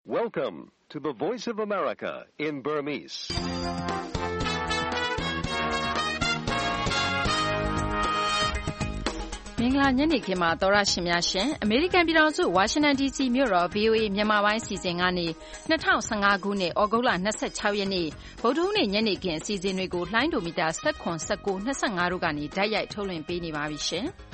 Welcome to the Voice of America in Burmese. ။မင်္ဂလာညနေခင်းပါသောရရှင်များရှင်အမေရိကန်ပြည်ထောင်စုဝါရှင်တန် DC မြို့တော် VOA မြန်မာပိုင်းအစီအစဉ်ကနေ2015ခုနှစ်ဩဂုတ်လ26ရက်နေ့ဗုဒ္ဓဟူးနေ့ညနေခင်းအစီအစဉ်တွေကိုလှိုင်းဒိုမီတာ19 19 25တို့ကနေဓာတ်ရိုက်ထုတ်လွှင့်ပေးနေပါပြီရှင်။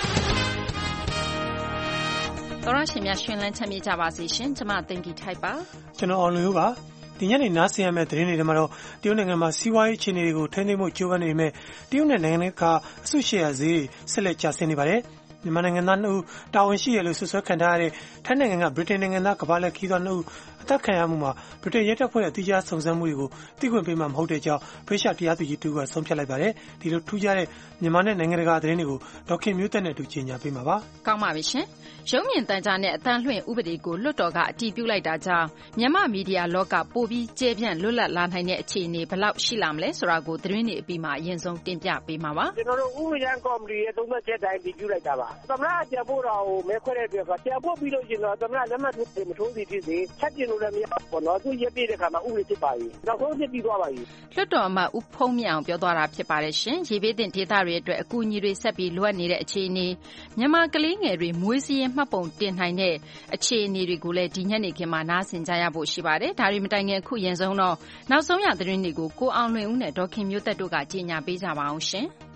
သောရရှင်များရှင်လန်းချမ်းမြေ့ကြပါစေရှင်။ကျွန်မသိင်္ဂီထိုက်ပါ။ကျွန်တော်အောင်လွင်ဦးပါ။ဒီညနေနားဆင်ရမယ့်သတင်းတွေထဲမှာတော့တရုတ်နိုင်ငံမှာစီးပွားရေးအခြေအနေတွေကိုထိန်းသိမ်းဖို့ကြိုးပမ်းနေပေမဲ့တရုတ်နဲ့နိုင်ငံကအစုရှယ်ယာဈေးဆက်လက်ကျဆင်းနေပါတယ်။မြန်မာနိုင်ငံသား2ဦးတာဝန်ရှိရလို့ဆွဆွဲခံထားရတဲ့ထိုင်းနိုင်ငံကဗြိတိန်နိုင်ငံသားကမ္ဘာလှည့်ခီးသွွား2ဦးအသက်ခံရမှုမှာဗြိတိန်ရဲတပ်ဖွဲ့ရဲ့အတိအကျစုံစမ်းမှုတွေကိုသိခွင့်ပေးမှာမဟုတ်တဲ့အကြောင်းဗြိတိန်တရားသူကြီးတူကဆုံးဖြတ်လိုက်ပါတယ်။ဒီလိုထူးခြားတဲ့မြန်မာနဲ့နိုင်ငံတကာသတင်းတွေကိုဒေါက်ခင်မျိုးသက်နဲ့အတူကြီးညာပေးမှာပါ။ကောင်းပါပြီရှင်။ရုံးမြင့်တန်ကြားနဲ့အသံလွှင့်ဥပဒေကိုလွှတ်တော်ကအတည်ပြုလိုက်တာကြောင့်မြန်မာမီဒီယာလောကပိုပြီးကျယ်ပြန့်လွတ်လပ်လာနိုင်တဲ့အခြေအနေဘယ်လောက်ရှိလာမလဲဆိုတာကိုသတင်းတွေအပြီးမှာအရင်ဆုံးတင်ပြပေးမှာပါ။ကျွန်တော်တို့ဥပဒေကြမ်းကော်မတီရဲ့သုံးသပ်ချက်တိုင်းတည်ပြုလိုက်တာပါ။သမ္မတပြန်ဖို့တော့မဲခွဲတဲ့အတွက်ကပြန်ဖို့ပြီးလို့ရှိရင်တော့သမ္မတလက်မှတ်ထိုးမထိုးစီဖြစ်စေချက်ကျင်လို့လည်းမရဘူးပေါ့နော်။သူရက်ပြည့်တဲ့ခါမှာဥပဒေဖြစ်ပါပြီ။နောက်ဆုံးဖြစ်ပြီးသွားပါပြီ။လွှတ်တော်အမတ်ဦးဖုံးမြင့်အောင်ပြောသွားတာဖြစ်ပါတယ်ရှင်။ရေဘေးသင့်ဒေသတွေအတွက်အကူအညီတွေဆက်ပြီးလိုအပ်နေတဲ့အခြေအနေမြန်မာကလေးငယ်တွေမွေးစည်းရေးမှတ်ပုံတင်နိုင်တဲ့အခြေအနေတွေကိုလည်းဒီညနေခင်းမှာနားဆင်ကြရဖို့ရှိပါတယ်။ဒါတွေမတိုင်ခင်အခုရင်ဆုံးတော့နောက်ဆုံးရသတင်းတွေကိုကိုအောင်လွင်ဦးနဲ့ဒေါက်ခင်မျိုးသက်တို့ကကြီးညာပေးကြပါအောင်ရှင်။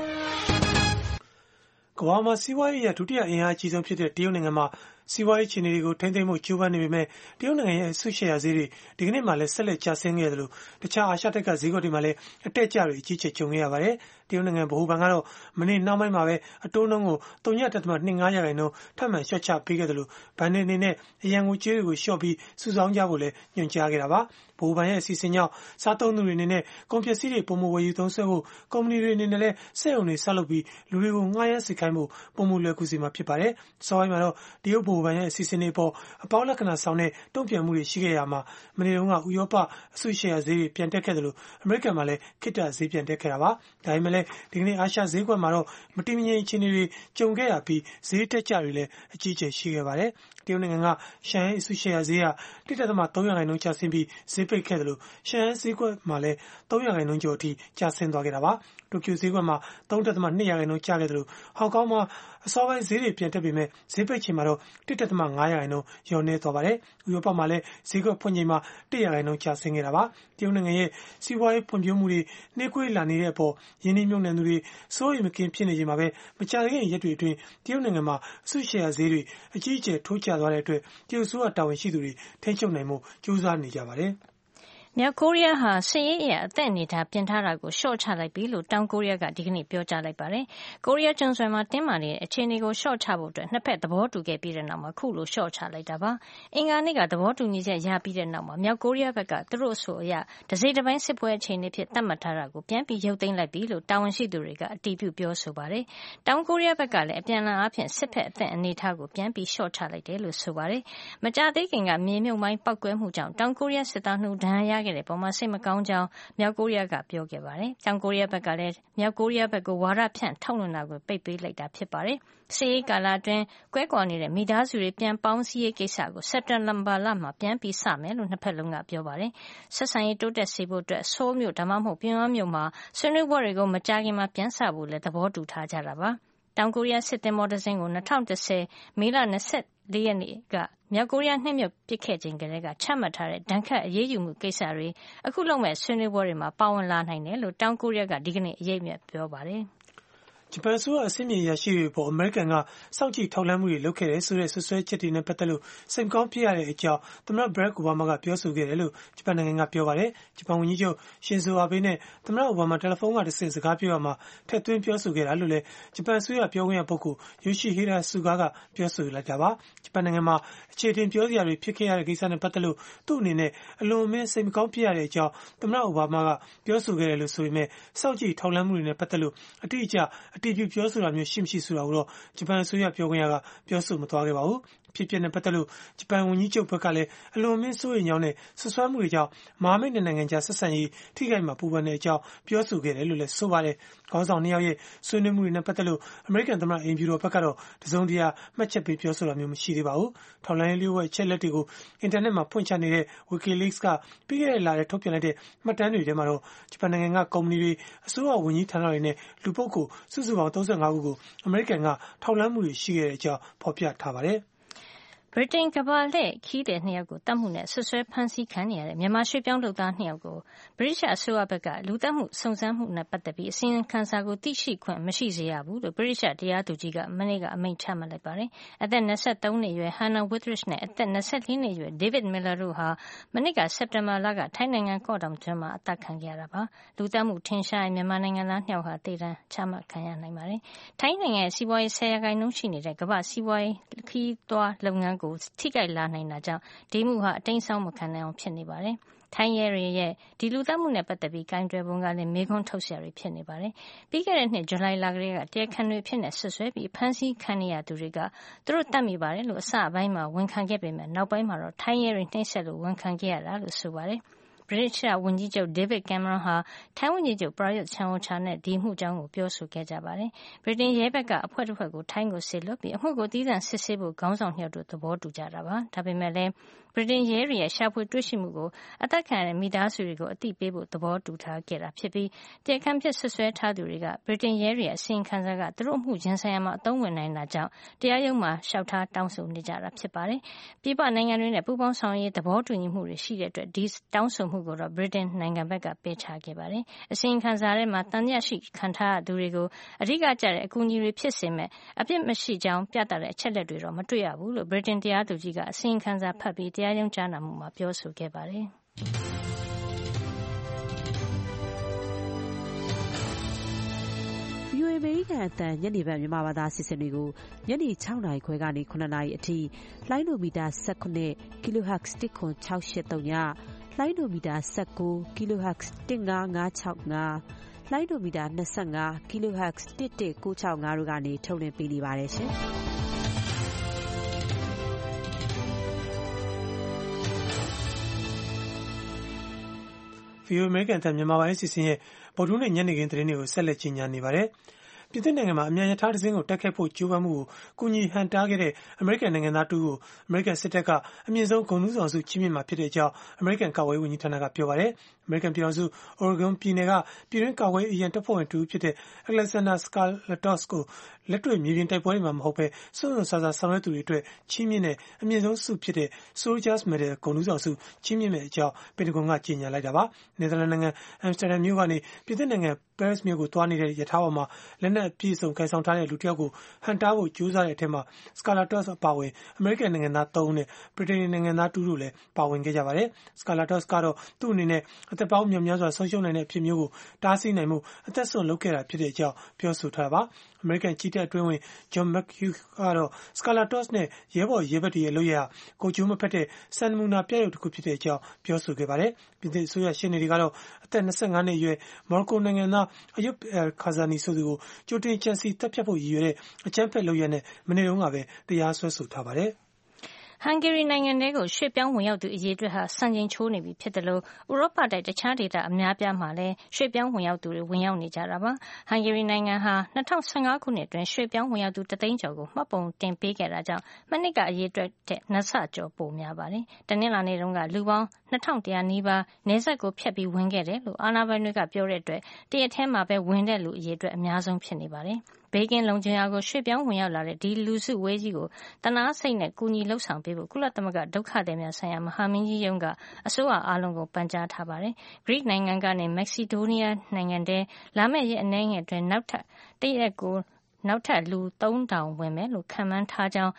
ကမ္ဘာမှာစီးပွားရေးရဒုတိယအင်အားအကြီးဆုံးဖြစ်တဲ့တရုတ်နိုင်ငံမှာစီးပွားရေးအခြေအနေတွေကိုထိန်းသိမ်းဖို့ကြိုးပမ်းနေပေမဲ့တရုတ်နိုင်ငံရဲ့အစုရှယ်ယာဈေးတွေဒီကနေ့မှလည်းဆက်လက်ကျဆင်းခဲ့တယ်လို့တခြားအာရှတိုက်ကဈေးကွက်တွေမှာလည်းအတက်အကျတွေအကြီးကျယ်ကြုံခဲ့ရပါတယ်။တရုတ်နိုင်ငံဗဟိုဘဏ်ကတော့မနေ့နှောင်းပိုင်းမှာပဲအတိုးနှုန်းကို 3.25% ထပ်မံလျှော့ချပေးခဲ့တယ်လို့ဘဏ်တွေအနေနဲ့အရန်ငွေကြေးတွေကိုလျှော့ပြီးစုဆောင်းကြဖို့လည်းညွှန်ကြားခဲ့တာပါ။ဗဟိုဘဏ်ရဲ့အစီအစဉ်ကြောင့်စားသုံးသူတွေအနေနဲ့ကုန်ပစ္စည်းတွေပုံမဝယ်ယူသုံးစွဲဖို့ကုမ္ပဏီတွေအနေနဲ့လည်းစက်ရုံတွေဆက်လုပ်ပြီးလူတွေကိုငှားရမ်းစေခိုင်းဖို့ပုံမလွယ်ကူစီမှာဖြစ်ပါတယ်။စောပိုင်းမှာတော့တရုတ်ဗဟိုဘဏ်ရဲ့အစီအစဉ်တွေပေါ်အပေါင်းလက္ခဏာဆောင်တဲ့တုံ့ပြန်မှုတွေရှိခဲ့ရမှာမနေ့တုန်းကဥရောပအစုရှယ်ယာဈေးတွေပြန်တက်ခဲ့တယ်လို့အမေရိကန်မှာလည်းခိတ္တဈေးပြန်တက်ခဲ့တာပါ။ဒါပေမဲ့လည်းဒီကနေ့အာရှဈေးကွက်မှာတော့မတည်မငြိမ်အခြေအနေတွေကြုံခဲ့ရပြီးဈေးတက်ကြတွေလည်းအကြီးအကျယ်ရှိခဲ့ပါတယ်။တရုတ်နိုင်ငံကရှန်ဟိန်းအစုရှယ်ယာဈေးက 1.3% ကျဆင်းပြီးဈေးပိတ်ခဲ့တယ်လို့ရှန်ဟိန်းဈေးကွက်မှာလည်း 3% ကျော်အထိကျဆင်းသွားခဲ့တာပါ။တိုကျိုဈေးကွက်မှာ 3.2% ကျခဲ့တယ်လို့ဟောင်ကောင်မှာအစောပိုင်းဈေးတွေပြန်တက်ပေမဲ့ဈေးပိတ်ချိန်မှာတော့ 1.5% လျော့နည်းသွားပါတယ်။ဥရောပမှာလည်းဈေးကွက်ဖွင့်ချိန်မှာ 1% ကျဆင်းခဲ့တာပါ။တရုတ်နိုင်ငံရဲ့စီးပွားရေးဖွံ့ဖြိုးမှုတွေနှေးကွေးလာနေတဲ့အပေါ်ယင်းနှိမ့်မြုပ်နှံသူတွေစိုးရိမ်မကင်းဖြစ်နေချိန်မှာပဲမကြာသေးခင်ရက်တွေအတွင်းတရုတ်နိုင်ငံမှာအစုရှယ်ယာဈေးတွေအကြီးအကျယ်ထိုးကျသွားတဲ့အတွက်တရုတ်ဆိုးတာဝန်ရှိသူတွေထိန်းချုပ်နိုင်မှုကြိုးစားနေကြပါတယ်။မြောက်ကိုရီးယားဟာစစ်ရေးအရအသက်အနေထားပြင်ထားတာကိုလျှော့ချလိုက်ပြီလို့တောင်ကိုရီးယားကဒီကနေ့ပြောကြားလိုက်ပါတယ်။ကိုရီးယားကျွန်းဆွယ်မှာတင်းမာနေတဲ့အခြေအနေကိုလျှော့ချဖို့အတွက်နှစ်ဖက်သဘောတူခဲ့ပြီးတဲ့နောက်မှာခုလိုလျှော့ချလိုက်တာပါ။အင်္ဂါနေ့ကသဘောတူညီချက်ရပြီးတဲ့နောက်မှာမြောက်ကိုရီးယားဘက်ကသူတို့အဆိုအရတစိတပိုင်းစစ်ပွဲအခြေအနေဖြစ်သတ်မှတ်ထားတာကိုပြန်ပြီးရုပ်သိမ်းလိုက်ပြီလို့တာဝန်ရှိသူတွေကအတည်ပြုပြောဆိုပါတယ်။တောင်ကိုရီးယားဘက်ကလည်းအပြန်အလှန်အားဖြင့်စစ်ဖက်အသက်အနေထားကိုပြန်ပြီးလျှော့ချလိုက်တယ်လို့ဆိုပါတယ်။မကြသေးခင်ကမြေမြုပ်မိုင်းပောက်ကွဲမှုကြောင့်တောင်ကိုရီးယားစစ်သား2ဦးဒဏ်ရာရခဲ့တဲ့ပုံမှာစိတ်မကောင်းကြောင်းမြောက်ကိုရီးယားကပြောခဲ့ပါတယ်။တောင်ကိုရီးယားဘက်ကလည်းမြောက်ကိုရီးယားဘက်ကိုဝါဒဖြန့်ထုတ်လွှင့်တာကိုပိတ်ပေးလိုက်တာဖြစ်ပါတယ်။စစ်ရေးကာလအတွင်းကွဲကွာနေတဲ့မိသားစုတွေပြန်ပေါင်းစည်းရေးကိစ္စကိုစက်တင်ဘာလမှာပြန်ပြီးစမယ်လို့နှစ်ဖက်လုံးကပြောပါတယ်။ဆက်ဆံရေးတိုးတက်စေဖို့အတွက်ဆိုးမြို့ဒါမှမဟုတ်ပြုံးမြို့မှာဆွေးနွေးပွဲတွေကိုမကြာခင်မှာပြန်စဖို့လည်းသဘောတူထားကြတာပါ။တောင်ကိုရီးယားစစ်သင်္ဘောတစ်စင်းကို2010မေလ24ရက်နေ့ကမြောက်ကိုရီးယားနှိမ့်မြုပ်ပစ်ခဲ့ချိန်ကလေးကချမှတ်ထားတဲ့ဒဏ်ခတ်အရေးယူမှုကိစ္စတွေအခုလုပ်မဲ့ဆွေးနွေးပွဲတွေမှာပါဝင်လာနိုင်တယ်လို့တောင်ကိုရီးယားကဒီကနေ့အရေးမြတ်ပြောပါတယ်။ဂျပန်ဆိုအဆင့်မြင့်ရရှိတွေပေါ်အမေရိကန်ကစောင့်ကြည့်ထောက်လှမ်းမှုတွေလုပ်ခဲ့တယ်ဆိုတဲ့ဆွဆွဲချက်တွေနဲ့ပတ်သက်လို့စိတ်ကောင်းဖြစ်ရတဲ့အကြောင်းသမ္မတဘရက်အိုဘားမားကပြောဆိုခဲ့တယ်လို့ဂျပန်နိုင်ငံကပြောပါတယ်။ဂျပန်ဝန်ကြီးချုပ်ရှင်ဇိုအာဘေးနဲ့သမ္မတအိုဘားမားတယ်လီဖုန်းကတဆင့်စကားပြောရမှာထည့်သွင်းပြောဆိုခဲ့တာလို့လည်းဂျပန်ဆိုရပြောခွင့်ရပုဂ္ဂိုလ်ယိုရှိဟေရာဆူဂါကပြောဆိုလိုက်တာပါ။ဂျပန်နိုင်ငံမှာအခြေတင်ပြောစရာတွေဖြစ်ခဲ့ရတဲ့ကိစ္စနဲ့ပတ်သက်လို့သူ့အနေနဲ့အလွန်အမင်းစိတ်မကောင်းဖြစ်ရတဲ့အကြောင်းသမ္မတအိုဘားမားကပြောဆိုခဲ့တယ်လို့ဆိုပေမဲ့စောင့်ကြည့်ထောက်လှမ်းမှုတွေနဲ့ပတ်သက်လို့အတိအကျအတည်ပြုပြောဆိုတာမျိုးရှိမရှိဆိုတာကိုတော့ဂျပန်အစိုးရပြောခွင့်ရကပြောဆိုမသွားခဲ့ပါဘူး။ဖြစ်ပျက်နဲ့ပတ်သက်လို့ဂျပန်ဝန်ကြီးချုပ်ဘက်ကလည်းအလွန်အမင်းစိုးရိမ်ကြောင်းနဲ့ဆွဆွဲမှုတွေကြောင့်မဟာမိတ်နိုင်ငံကြားဆက်ဆံရေးထိခိုက်မှာပူပန်တဲ့အကြောင်းပြောဆိုခဲ့တယ်လို့လည်းဆိုပါတယ်။ခေါင်းဆောင်2ယောက်ရဲ့ဆွေးနွေးမှုတွေနဲ့ပတ်သက်လို့အမေရိကန်သမ္မတအိမ်ဖြူတော်ဘက်ကတော့တစုံတရာမှတ်ချက်ပေးပြောဆိုတာမျိုးမရှိသေးပါဘူး။ထောက်လှမ်းရေးလျှို့ဝှက်အချက်လက်တွေကိုအင်တာနက်မှာဖွင့်ချနေတဲ့ WikiLeaks ကပြီးခဲ့တဲ့လထဲထုတ်ပြန်လိုက်တဲ့မှတ်တမ်းတွေထဲမှာတော့ဂျပန်နိုင်ငံကကုမ္ပဏီတွေအစိုးရဝန်ကြီးဌာနတွေနဲ့လူပုဂ္ဂိုလ်စုစုပေါင်း35ခုကိုအမေရိကန်ကထောက်လှမ်းမှုတွေရှိခဲ့တဲ့အကြောင်းဖော်ပြထားပါတယ်။ဗြိတိန်ကမ္ဘာလှည့်ခရီးသည်2ယောက်ကိုသတ်မှုနဲ့စွပ်စွဲဖမ်းဆီးခံနေရတဲ့မြန်မာရွှေ့ပြောင်းလုပ်သား2ယောက်ကိုဗြိတိသျှအစိုးရဘက်ကလူသတ်မှုစုံစမ်းမှုနဲ့ပတ်သက်ပြီးအစီရင်ခံစာကိုသိရှိခွင့်မရှိစေရဘူးလို့ဗြိတိသျှတရားသူကြီးကမနေ့ကအမိန့်ချမှတ်လိုက်ပါတယ်။အသက်23နှစ်အရွယ် Hannah Withridge နဲ့အသက်24နှစ်အရွယ် David Miller တို့ဟာမနေ့ကစက်တင်ဘာလကထိုင်းနိုင်ငံကော့တောင်ကျွန်းမှာအသတ်ခံခဲ့ရတာပါ။လူသတ်မှုထင်ရှားရင်မြန်မာနိုင်ငံသား2ယောက်ဟာသေဒဏ်ချမှတ်ခံရနိုင်ပါတယ်။ထိုင်းနိုင်ငံရဲ့စီးပွားရေး10%ရှိနေတဲ့ကမ္ဘာစီးပွားရေးခရီးသွားလုပ်ငန်းကိုထိခိုက်လာနိုင်တာကြောင့်ဒီမှုဟာအတိမ်းအစောင်းမခံနိုင်အောင်ဖြစ်နေပါတယ်။ထိုင်းရဲတွေရဲ့ဒီလူသတ်မှုနဲ့ပတ်သက်ပြီးကိုင်တွယ်ပုံကလည်းမေးခွန်းထုတ်စရာတွေဖြစ်နေပါတယ်။ပြီးခဲ့တဲ့နှစ်ဇူလိုင်လကတည်းကတရားခံတွေဖြစ်နေဆွဆွဲပြီးဖမ်းဆီးခံနေရသူတွေကသူတို့တတ်မိပါတယ်လို့အစပိုင်းမှာဝန်ခံခဲ့ပေမဲ့နောက်ပိုင်းမှာတော့ထိုင်းရဲတွေနှိပ်စက်လို့ဝန်ခံခဲ့ရတာလို့ဆိုပါတယ်။ဗြိတိသျှဝန်ကြီးချုပ် David Cameron ဟာထိုင်းဝန်ကြီးချုပ် Prayut Chan-o-cha နဲ့ဒီမှုအကြောင်းကိုပြောဆိုခဲ့ကြပါတယ်။ဗြိတိန်ရဲဘက်ကအဖွဲ့တစ်ဖွဲ့ကိုထိုင်းကိုစေလွှတ်ပြီးအမှုကိုသီးသန့်စစ်ဆေးဖို့ခေါင်းဆောင်2ယောက်တို့သဘောတူကြတာပါ။ဒါပေမဲ့လည်းဗြိတိန်ရဲတွေရဲ့ရှာဖွေတွေ့ရှိမှုကိုအသက်ခံရတဲ့မိသားစုတွေကိုအသိပေးဖို့သဘောတူထားခဲ့တာဖြစ်ပြီးတရားခံဖြစ်ဆွဆွဲထားသူတွေကဗြိတိန်ရဲတွေရဲ့အစီရင်ခံစာကသူတို့အမှုရင်ဆိုင်ရာမှာအသုံးဝင်နိုင်တာကြောင့်တရားရုံးမှာလျှောက်ထားတောင်းဆိုနေကြတာဖြစ်ပါတယ်။ပြည်ပနိုင်ငံတွေနဲ့ပူးပေါင်းဆောင်ရွက်ရေးသဘောတူညီမှုတွေရှိတဲ့အတွက်ဒီတောင်းဆိုမှုကိုတော့ဗြိတိန်နိုင်ငံဘက်ကပယ်ချခဲ့ပါတယ်။အစီရင်ခံစာထဲမှာတန်တရားရှိခံထားရသူတွေကိုအဓိကကျတဲ့အကူအညီတွေဖြစ်စေမဲ့အပြစ်မရှိကြောင်းပြသတဲ့အချက်လက်တွေတော့မတွေ့ရဘူးလို့ဗြိတိန်တရားသူကြီးကအစီရင်ခံစာဖတ်ပြီးတရားရုံးကြားနာမှုမှာပြောဆိုခဲ့ပါတယ်။ VOA အမေရိကန်အသံညနေပိုင်းမြန်မာဘာသာအစီအစဉ်တွေကိုညနေ6နာရီခွဲကနေ9နာရီအထိလိုင်းဒိုမီတာ19 kHz 10683ညလိုင်းဒိုမီတာ19 kHz 15565လိုင်းဒိုမီတာ25 kHz 11965တို့ကနေထုတ်လွှင့်ပေးနေပါတယ်ရှင်။ VOA အမေရိကန်အသံမြန်မာပိုင်းအစီအစဉ်ရဲ့ဗုဒ္ဓဟူးနေ့ညနေခင်းသတင်းတွေကိုဆက်လက်ကြီးညာနေပါတယ်။ပြည်သစ်နိုင်ငံမှာအမြန်ရထားတစ်စင်းကိုတိုက်ခိုက်ဖို့ကြိုးပမ်းမှုကိုကူညီဟန်တားခဲ့တဲ့အမေရိကန်နိုင်ငံသားတူကိုအမေရိကန်စစ်တပ်ကအမြင့်ဆုံးဂုဏ်ထူးဆောင်ဆုချီးမြှင့်မှာဖြစ်တဲ့အကြောင်းအမေရိကန်ကာကွယ်ရေးဝန်ကြီးဌာနကပြောပါတယ်။အမေရိကန်ပြည်ထောင်စု Oregon ပြည်နယ်ကပြည်တွင်းကာကွယ်ရေးအရန်တပ်ဖွဲ့ဝင်တူဖြစ်တဲ့ Alexander Skarlatos ကိုလက်တွေ့မြေပြင်တိုက်ပွဲတွေမှာမဟုတ်ဘဲစွန့်စွန့်စားစားဆောင်ရွက်သူတွေအတွက်ချီးမြှင့်တဲ့အမြင့်ဆုံးဆုဖြစ်တဲ့ Soldiers Medal ဂုဏ်ထူးဆောင်ဆုချီးမြှင့်မယ့်အကြောင်းပင်တဂွန်ကကြေညာလိုက်တာပါ။နယ်သာလန်နိုင်ငံအမ်စတာဒမ်မြို့ကနေပြည်သစ်နိုင်ငံပဲရစ်မြို့ကိုသွားနေတဲ့ရထားပေါ်မှာလက်နက်အပြည့်အစုံကိုင်ဆောင်ထားတဲ့လူတစ်ယောက်ကိုဟန်တားဖို့ကြိုးစားတဲ့အထက်မှာ Skarlatos အပါအဝင်အမေရိကန်နိုင်ငံသား3ဦးနဲ့ဗြိတိန်နိုင်ငံသား2ဦးလည်းပါဝင်ခဲ့ကြပါတယ်။ Skarlatos ကတော့သူ့အနေနဲ့အသက်ပေါင်းမြောက်များစွာဆုံးရှုံးနိုင်တဲ့အဖြစ်မျိုးကိုတားဆီးနိုင်မှုအသက်ဆုံးလုပ်ခဲ့တာဖြစ်တဲ့အကြောင်းပြောဆိုထားတာပါ။အမေရိကန်ကြီးတပ်အတွင်းဝင် John McHugh ကတော့ Skarlatos နဲ့ရဲဘော်ရဲဘက်တွေရဲ့လုပ်ရကိုကြိုးမဖက်တဲ့စံနမူနာပြရုပ်တစ်ခုဖြစ်တဲ့အကြောင်းပြောဆိုခဲ့ပါတယ်။ပြည်သစ်အစိုးရရှေ့နေတွေကတော့အသက်25နှစ်အရွယ်မော်ရိုကိုနိုင်ငံသားAyub al-Khazani ဆိုသူကိုကြိုတင်ကြံစည်တပ်ဖြတ်ဖို့ရည်ရွယ်တဲ့အကြမ်းဖက်လုပ်ရပ်နဲ့မနေ့တုန်းကပဲတရားစွဲဆိုထားပါတယ်။ဟန်ဂေရီနိုင်ငံထဲကိုရွှေ့ပြောင်းဝင်ရောက်သူအရေအတွက်ဟာစံချိန်ချိုးနေပြီဖြစ်တယ်လို့ဥရောပတိုက်တခြားဒေသအများပြားမှာလည်းရွှေ့ပြောင်းဝင်ရောက်သူတွေဝင်ရောက်နေကြတာပါ။ဟန်ဂေရီနိုင်ငံဟာ2015ခုနှစ်အတွင်းရွှေ့ပြောင်းဝင်ရောက်သူ1သိန်းကျော်ကိုမှတ်ပုံတင်ပေးခဲ့တာကြောင့်မနှစ်ကအရေအတွက်တဲ့2ဆကျော်ပိုများပါတယ်။တနင်္လာနေ့တုန်းကလူပေါင်း2100နီးပါးနယ်စပ်ကိုဖျက်ပြီးဝင်ခဲ့တယ်လို့အာဏာပိုင်တွေကပြောတဲ့အတွက်တရက်ထဲမှာပဲဝင်တဲ့လူအရေအတွက်အများဆုံးဖြစ်နေပါတယ်။ဘေးကင်းလုံခြုံရာကိုရွှေ့ပြောင်းဝင်ရောက်လာတဲ့ဒီလူစုဝေးကြီးကိုတနာစိတ်နဲ့ကူညီလှုပ်ဆောင်ပေးဖို့ကုလသမဂ္ဂဒုက္ခသည်များဆိုင်ရာမဟာမင်းကြီးရုံးကအစိုးရအားလုံးကိုပန်ကြားထားပါတယ်။ Greek နိုင်ငံကနေ Macedonia နိုင်ငံထဲလာမယ့်ရက်အနည်းငယ်အတွင်းနောက်ထပ်လူ3000ဝင်မယ်လို့ခန့်မှန်းထားကြောင်း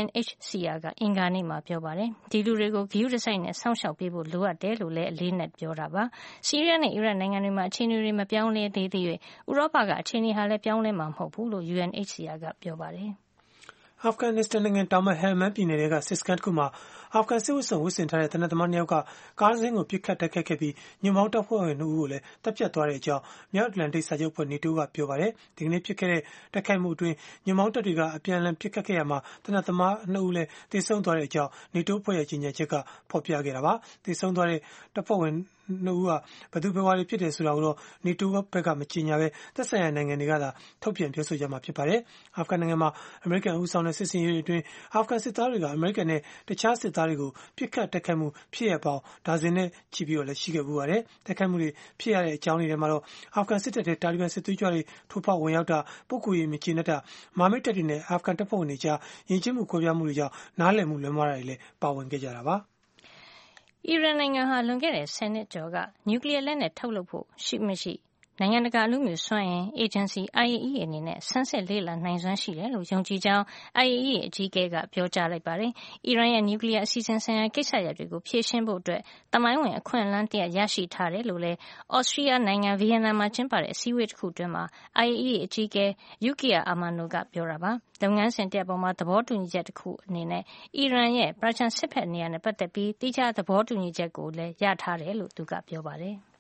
UNHCR ကအင်္ဂါနေ့မှာပြောပါတယ်။ဒီလူတွေကိုဂရုတစိုက်နဲ့စောင့်ရှောက်ပေးဖို့လိုအပ်တယ်လို့လည်းအလေးနဲ့ပြောတာပါ။ဆီးရီးယားနဲ့အီရတ်နိုင်ငံတွေမှာအခြေအနေတွေမပြောင်းလဲသေးသရွေ့ဥရောပကအခြေအနေဟာလည်းပြောင်းလဲမှာမဟုတ်ဘူးလို့ UNHCR ကပြောပါတယ်။အာဖဂန်နစ္စတန်နိုင်ငံတောင်ပိုင်းဟယ်မန်ပြည်နယ်ကစစ်စခန်းတစ်ခုမှာအာဖဂန်စစ်ဝတ်စုံဝတ်ဆင်ထားတဲ့သေနတ်သမား2ယောက်ကကားတစ်စင်းကိုပစ်ခတ်တိုက်ခိုက်ခဲ့ပြီးညွန့်ပေါင်းတပ်ဖွဲ့ဝင်2ဦးကိုလည်းတပ်ဖြတ်သွားတဲ့အကြောင်းမြောက်အတ္တလန်တိတ်စာချုပ်အဖွဲ့ NATO ကပြောပါတယ်။ဒီကနေ့ဖြစ်ခဲ့တဲ့တိုက်ခိုက်မှုအတွင်းညွန့်ပေါင်းတပ်တွေကအပြန်အလှန်ပစ်ခတ်ခဲ့ရမှာသေနတ်သမား2ဦးလည်းသေဆုံးသွားတဲ့အကြောင်း NATO အဖွဲ့ရဲ့ကြေညာချက်ကဖော်ပြခဲ့တာပါ။သေဆုံးသွားတဲ့တပ်ဖွဲ့ဝင်2ဦးကဘယ်သူဘယ်ဝါတွေဖြစ်တယ်ဆိုတာကိုတော့ NATO ဘက်ကမကြေညာဘဲသက်ဆိုင်ရာနိုင်ငံတွေကသာထုတ်ပြန်ပြောဆိုကြမှာဖြစ်ပါတယ်။အာဖဂန်နိုင်ငံမှာအမေရိကန်ဦးဆောင်တဲ့စစ်စင်ရေးတွေအတွင်းအာဖဂန်စစ်သားတွေကအမေရိကန်နဲ့တခြားစစ်သားတွေကိုပစ်ခတ်တိုက်ခိုက်မှုဖြစ်ရပေါင်းဒါဇင်နဲ့ချီပြီးတော့လည်းရှိခဲ့ပူပါတယ်။တိုက်ခိုက်မှုတွေဖြစ်ရတဲ့အကြောင်းတွေထဲမှာတော့အာဖဂန်စစ်တပ်ထဲတာလီဘန်စစ်သွေးကြွတွေထိုးဖောက်ဝင်ရောက်တာပုဂ္ဂိုလ်ရေးမကျေနပ်တာမာမိတ်တပ်တွေနဲ့အာဖဂန်တပ်ဖွဲ့ဝင်တွေကြားယဉ်ကျေးမှုကွဲပြားမှုတွေကြောင့်နားလည်မှုလွဲမှားတာတွေလည်းပါဝင်ခဲ့ကြတာပါ။အီရန်နိုင်ငံဟာလွန်ခဲ့တဲ့10နှစ်ကျော်ကနျူကလ িয়ার လက်နက်ထုတ်လုပ်ဖို့ရှိမရှိနိုင်ငံတကာအလူမျိုးစွမ်းအင်အေဂျင်စီ IAEA အနေနဲ့ဆန်းစစ်လေ့လာနိုင်စွမ်းရှိတယ်လို့ယုံကြည်ကြောင်း IAEA အကြီးအကဲကပြောကြားလိုက်ပါတယ်။အီရန်ရဲ့နျူကလ িয়ার အစီအစဉ်ဆိုင်ရာကိစ္စရပ်တွေကိုဖြေရှင်းဖို့သမိုင်းဝင်အခွင့်အလမ်းတရပ်ရရှိထားတယ်လို့လည်းဩစတြီးယားနိုင်ငံဗီယက်နမ်မှာကျင်းပတဲ့အစည်းအဝေးတစ်ခုအတွင်း IAEA အကြီးအကဲ Yukiya Amano ကပြောတာပါ။လုပ်ငန်းစဉ်တရပ်ပေါ်မှာသဘောတူညီချက်တစ်ခုအနေနဲ့အီရန်ရဲ့ပါရှန်စစ်ဘက်နေရာနဲ့ပတ်သက်ပြီးတိကျသဘောတူညီချက်ကိုလည်းရထားတယ်လို့သူကပြောပါတယ်။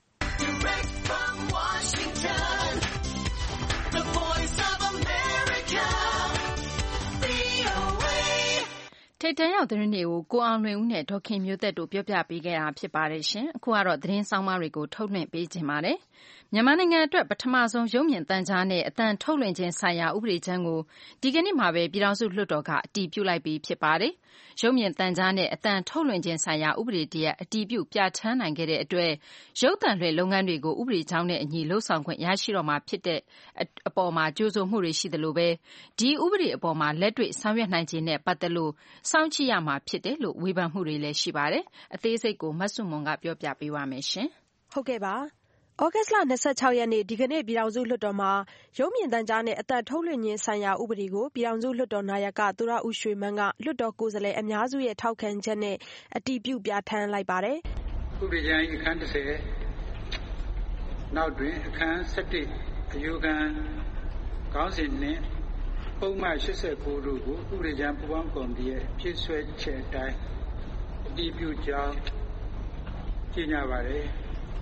Washington, the voice of America, VOA. ထိပ်တန်းရောက်သတင်းတွေကိုကိုအောင်လွင်ဦးနဲ့ဒေါ်ခင်မျိုးသက်တို့ပြောပြပေးခဲ့တာဖြစ်ပါတယ်ရှင်။အခုကတော့သတင်းဆောင်မတွေကိုထုတ်လွှင့်ပေးခြင်းပါတယ်။မြန်မာနိုင်ငံအတွက်ပထမဆုံးရုပ်မြင်သံကြားနဲ့အသံထုတ်လွှင့်ခြင်းဆိုင်ရာဥပဒေကြမ်းကိုဒီကနေ့မှာပဲပြည်ထောင်စုလွှတ်တော်ကအတည်ပြုလိုက်ပြီးဖြစ်ပါတယ်။ရုပ်မြင်သံကြားနဲ့အသံထုတ်လွှင့်ခြင်းဆိုင်ရာဥပဒေတရပ်အတည်ပြုပြဋ္ဌာန်းနိုင်ခဲ့တဲ့အတွက်ရုပ်သံလွှင့်လုပ်ငန်းတွေကိုဥပဒေကြောင်းနဲ့အညီလှုပ်ဆောင်ခွင့်ရရှိတော့မှာဖြစ်တဲ့အပေါ်မှာကြိုးဆိုမှုတွေရှိသလိုပဲဒီဥပဒေအပေါ်မှာလက်တွေ့ဆောင်ရွက်နိုင်ခြင်းနဲ့ပတ်သက်လို့စောင့်ကြည့်ရမှာဖြစ်တယ်လို့ဝေဖန်မှုတွေလည်းရှိပါတယ်။အသေးစိတ်ကိုမဆုမွန်ကပြောပြပေးပါမယ်ရှင်။ဟုတ်ကဲ့ပါ။ဩဂတ်စ်လ26ရက်နေ့ဒီကနေ့ပြည်ထောင်စုလွှတ်တော်မှာရုပ်မြင်သံကြားနဲ့အသံထုတ်လွှင့်ခြင်းဆိုင်ရာဥပဒေကိုပြည်ထောင်စုလွှတ်တော်နာယကသူရဦးရွှေမန်းကလွှတ်တော်ကိုယ်စားလှယ်အများစုရဲ့ထောက်ခံချက်နဲ့အတည်ပြုပြဋ္ဌာန်းလိုက်ပါတယ်။ဥပဒေကြမ်းအခန်း30နောက်တွင်အခန်း17အယူခံခေါင်းစဉ်နှင့်ပုံမှန်89တို့ကိုဥပဒေကြမ်းပူးပေါင်းကော်မတီရဲ့ဖြည့်ဆွဲချက်အတိုင်းအတည်ပြုကြောင်းကြေညာပါတယ်။